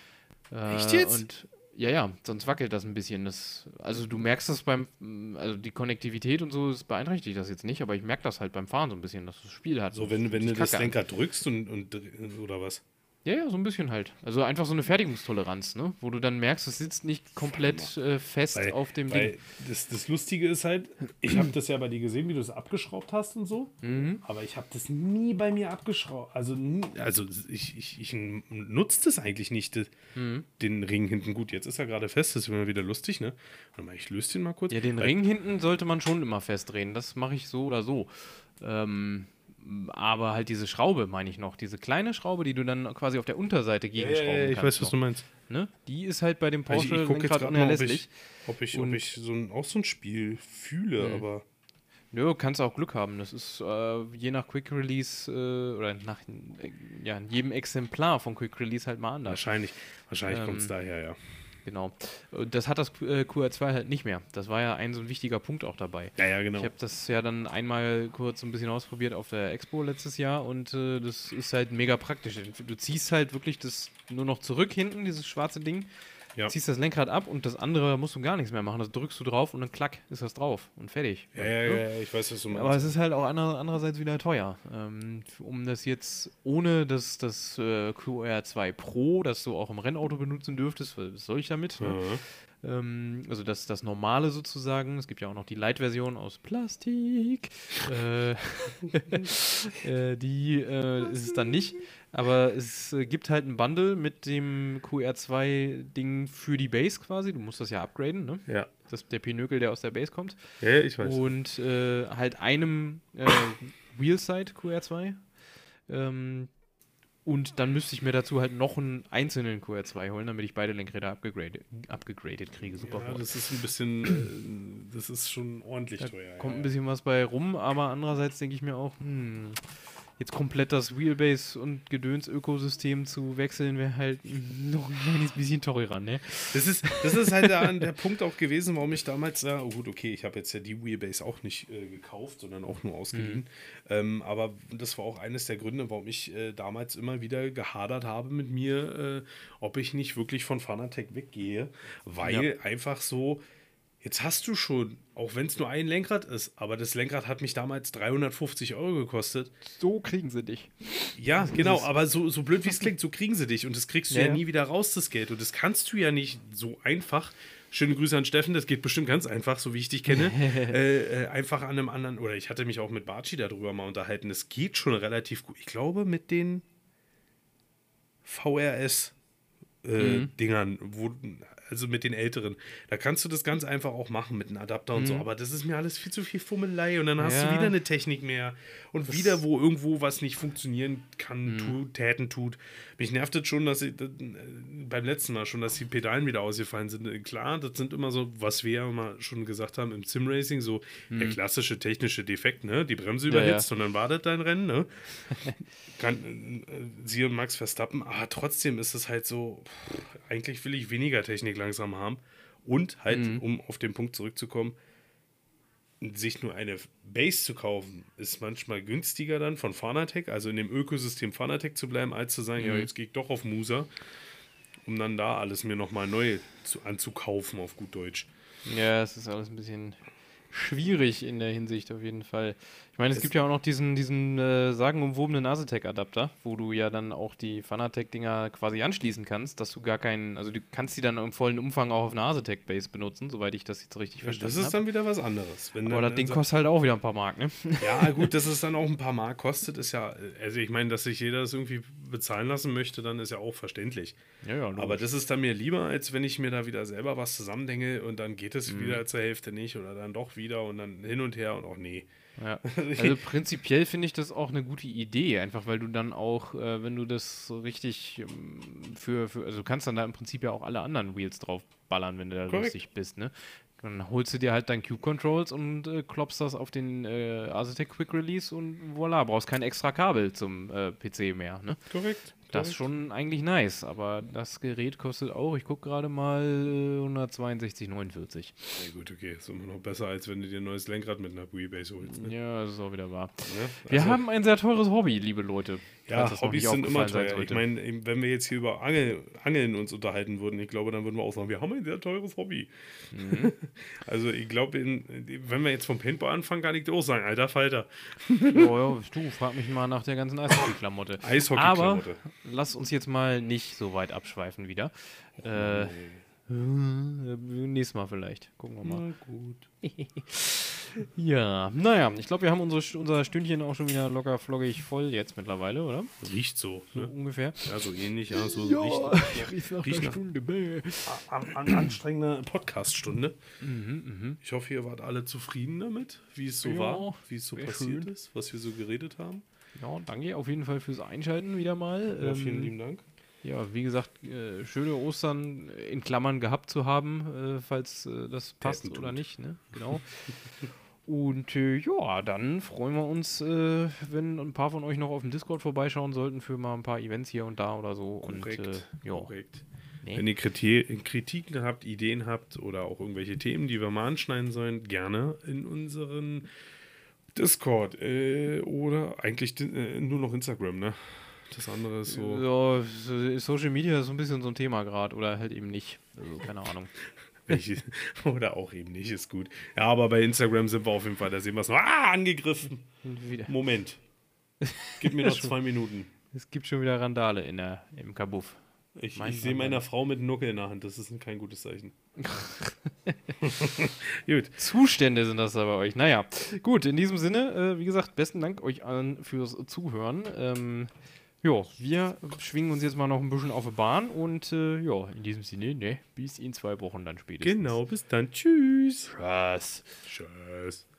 Äh, Echt jetzt? Und ja, ja, sonst wackelt das ein bisschen. Das, also du merkst das beim, also die Konnektivität und so, das beeinträchtigt das jetzt nicht, aber ich merke das halt beim Fahren so ein bisschen, dass das Spiel hat. So, wenn, wenn sich du das kacke an. Lenkrad drückst und, und oder was? Ja, ja, so ein bisschen halt. Also einfach so eine Fertigungstoleranz, ne? Wo du dann merkst, es sitzt nicht komplett äh, fest Weil, auf dem weil Ding. das, das Lustige ist halt, ich habe das ja bei dir gesehen, wie du es abgeschraubt hast und so, Mhm. aber ich habe das nie bei mir abgeschraubt. Also, nie, also ich, ich, ich nutze das eigentlich nicht, das, Mhm. den Ring hinten. Gut, jetzt ist er gerade fest, das ist immer wieder lustig, ne? Warte mal, ich löse den mal kurz. Ja, den weil, Ring hinten sollte man schon immer festdrehen. Das mache ich so oder so. Ähm, aber halt diese Schraube, meine ich noch. Diese kleine Schraube, die du dann quasi auf der Unterseite Ja, ja, gegenschrauben ja, ich kannst. weiß, was noch, du meinst. ne? Die ist halt bei dem Also ich Porsche ich gucke jetzt Lenkrad gerade mal, ob unerlässlich. ich, ob ich, ob Und- ich so ein, auch so ein Spiel fühle, Mhm. aber Nö, kannst auch Glück haben. Das ist äh, je nach Quick Release äh, oder nach äh, ja, in jedem Exemplar von Quick Release halt mal anders. wahrscheinlich, wahrscheinlich Ähm, kommt es daher, ja. Genau. Und das hat das äh, Q R zwei halt nicht mehr. Das war ja ein so ein wichtiger Punkt auch dabei. Ja, ja, genau. Ich habe das ja dann einmal kurz ein bisschen ausprobiert auf der Expo letztes Jahr und äh, das ist halt mega praktisch. Du ziehst halt wirklich das nur noch zurück hinten, dieses schwarze Ding, Ja. ziehst das Lenkrad ab und das andere musst du gar nichts mehr machen. Das drückst du drauf und dann klack, ist das drauf und fertig. Ja, ja, ja, ja, ich weiß, was du meinst. Aber es ist halt auch ander, andererseits wieder teuer. Ähm, um das jetzt ohne das, das äh, Q R zwei Pro, das du auch im Rennauto benutzen dürftest, was soll ich damit? Ne? Mhm. Ähm, also das, das normale sozusagen. Es gibt ja auch noch die Light-Version aus Plastik. äh, äh, die äh, ist es dann nicht. Aber es äh, gibt halt ein Bundle mit dem Q R zwei Ding für die Base quasi. Du musst das ja upgraden, ne? Ja. Das ist der Pinökel, der aus der Base kommt. Ja, ja, ich weiß. Und äh, halt einem äh, Wheelside Q R zwei. Ähm, und dann müsste ich mir dazu halt noch einen einzelnen Q R zwei holen, damit ich beide Lenkräder abgegradet, abgegradet kriege. Super. Ja, Wort. das ist ein bisschen, äh, das ist schon ordentlich Da teuer. kommt ja, ein bisschen was bei rum, aber andererseits denke ich mir auch, hm, jetzt komplett das Wheelbase und Gedöns-Ökosystem zu wechseln, wäre halt noch ein kleines bisschen teurer, ne? Das ist, das ist halt der, der Punkt auch gewesen, warum ich damals da, oh gut, okay, ich habe jetzt ja die Wheelbase auch nicht äh, gekauft, sondern auch nur ausgeliehen. Ähm, aber das war auch eines der Gründe, warum ich äh, damals immer wieder gehadert habe mit mir, äh, ob ich nicht wirklich von Fanatec weggehe, weil Ja. einfach so, jetzt hast du schon, auch wenn es nur ein Lenkrad ist, aber das Lenkrad hat mich damals dreihundertfünfzig Euro gekostet. So kriegen sie dich. Ja, ist genau, es. aber so, so blöd wie es klingt, so kriegen sie dich und das kriegst du Ja, ja, ja. nie wieder raus, das Geld. Und das kannst du ja nicht so einfach. Schöne Grüße an Steffen, das geht bestimmt ganz einfach, so wie ich dich kenne. äh, äh, einfach an einem anderen, oder ich hatte mich auch mit Barchi darüber mal unterhalten, das geht schon relativ gut. Ich glaube, mit den V R S-Dingern, Mhm. wo, also mit den älteren, da kannst du das ganz einfach auch machen mit einem Adapter und so, Mhm. aber das ist mir alles viel zu viel Fummelei und dann hast Ja. du wieder eine Technik mehr und wieder, wo irgendwo was nicht funktionieren kann, Mhm. tut, täten tut. Mich nervt es schon, dass ich, das, äh, beim letzten Mal schon, dass die Pedalen wieder ausgefallen sind. Äh, Klar, das sind immer so, was wir ja mal schon gesagt haben im Sim-Racing, so der klassische technische Defekt, ne? Die Bremse Mhm. Ja, überhitzt ja. und dann wartet dein Rennen, ne? Kann, äh, sie und Max Verstappen, aber trotzdem ist es halt so, pff, eigentlich will ich weniger Technik langsam haben. Und halt, Mhm. um auf den Punkt zurückzukommen, sich nur eine Base zu kaufen, ist manchmal günstiger dann von Fanatec, also in dem Ökosystem Fanatec zu bleiben, als zu sagen, ja, Mhm. jetzt gehe ich doch auf Musa, um dann da alles mir nochmal neu zu, anzukaufen, auf gut Deutsch. Ja, es ist alles ein bisschen schwierig in der Hinsicht auf jeden Fall. Ich meine, es, Es- gibt ja auch noch diesen, diesen äh, sagenumwobenen Nasetec-Adapter, wo du ja dann auch die Fanatec-Dinger quasi anschließen kannst, dass du gar keinen, also du kannst die dann im vollen Umfang auch auf Nasetec-Base benutzen, soweit ich das jetzt richtig Das verstanden ist habe. dann wieder was anderes. Wenn Aber dann, das Ding also- kostet halt auch wieder ein paar Mark, ne? Ja, gut, dass es dann auch ein paar Mark kostet, ist ja, also ich meine, dass sich jeder das irgendwie bezahlen lassen möchte, dann ist ja auch verständlich. Ja, ja, Aber das ist dann mir lieber, als wenn ich mir da wieder selber was zusammendenke und dann geht es Mhm. wieder zur Hälfte nicht oder dann doch wieder und dann hin und her und auch nee. Ja. Also prinzipiell finde ich das auch eine gute Idee, einfach weil du dann auch, äh, wenn du das so richtig ähm, für, für, also du kannst dann da im Prinzip ja auch alle anderen Wheels drauf ballern, wenn du da Korrekt. lustig bist, ne? Dann holst du dir halt dein Cube Controls und äh, klopfst das auf den äh, Asetec Quick Release und voilà, brauchst kein extra Kabel zum äh, P C mehr, ne? Korrekt. Das ist schon eigentlich nice, aber das Gerät kostet auch, ich gucke gerade mal, äh, hundertzweiundsechzig neunundvierzig. Na gut, okay, ist immer noch besser, als wenn du dir ein neues Lenkrad mit einer Wheelbase holst. Ne? Ja, das ist auch wieder wahr. Ja, Wir also- haben ein sehr teures Hobby, liebe Leute. Ja, falls das noch Hobbys nicht sind immer aufgefallen sein teuer. Ich sollte. meine, eben, wenn wir jetzt hier über Angel, Angeln uns unterhalten würden, ich glaube, dann würden wir auch sagen, wir haben ein sehr teures Hobby. Mhm. Also ich glaube, in- wenn wir jetzt vom Paintball anfangen, kann ich dir auch sagen, alter Falter. Oh, ja, du, frag mich mal nach der ganzen Eishockey-Klamotte. Aber Eishockey-Klamotte. lass uns jetzt mal nicht so weit abschweifen wieder. Äh, äh, nächstes Mal vielleicht. Gucken wir mal. Na gut. Ja, naja, ich glaube, wir haben unsere, unser Stündchen auch schon wieder locker floggig voll jetzt mittlerweile, oder? Riecht so. So Ne? ungefähr. Ja, so ähnlich. Ja, so riecht, riecht nach riecht einer nach- Stunde. Bäh. an, an anstrengende Podcast-Stunde. Mhm, mhm. Ich hoffe, ihr wart alle zufrieden damit, wie es so Ja, war, wie es so wär passiert schön. ist, was wir so geredet haben. Ja, danke auf jeden Fall fürs Einschalten wieder mal. Ja, vielen Ähm, lieben Dank. Ja, wie gesagt, äh, schöne Ostern in Klammern gehabt zu haben, äh, falls äh, das passt Täten oder tut. nicht, ne? Genau. Und äh, ja, dann freuen wir uns, äh, wenn ein paar von euch noch auf dem Discord vorbeischauen sollten für mal ein paar Events hier und da oder so. Korrekt. Und äh, ja, Korrekt. nee. Wenn ihr Kriti- Kritiken habt, Ideen habt oder auch irgendwelche Themen, die wir mal anschneiden sollen, gerne in unseren Discord äh, oder eigentlich di- äh, nur noch Instagram, ne? Das andere ist so. Ja, so- Social Media ist so ein bisschen so ein Thema gerade oder halt eben nicht. Also keine Ahnung. Welche, oder auch eben nicht, ist gut. Ja, aber bei Instagram sind wir auf jeden Fall, da sehen wir es noch. Ah, angegriffen! Wieder. Moment. Gib mir noch zwei Minuten. Es gibt schon wieder Randale in der, im Kabuff. Ich, Mein ich sehe Mann, meiner Mann. Frau mit einem Nuckel in der Hand, das ist kein gutes Zeichen. Gut. Zustände sind das da bei euch. Naja, gut, in diesem Sinne, äh, wie gesagt, besten Dank euch allen fürs Zuhören. Ähm, ja, wir schwingen uns jetzt mal noch ein bisschen auf die Bahn und äh, ja, in diesem Sinne, ne, bis in zwei Wochen dann spätestens. Genau, bis dann. Tschüss. Tschüss. Tschüss.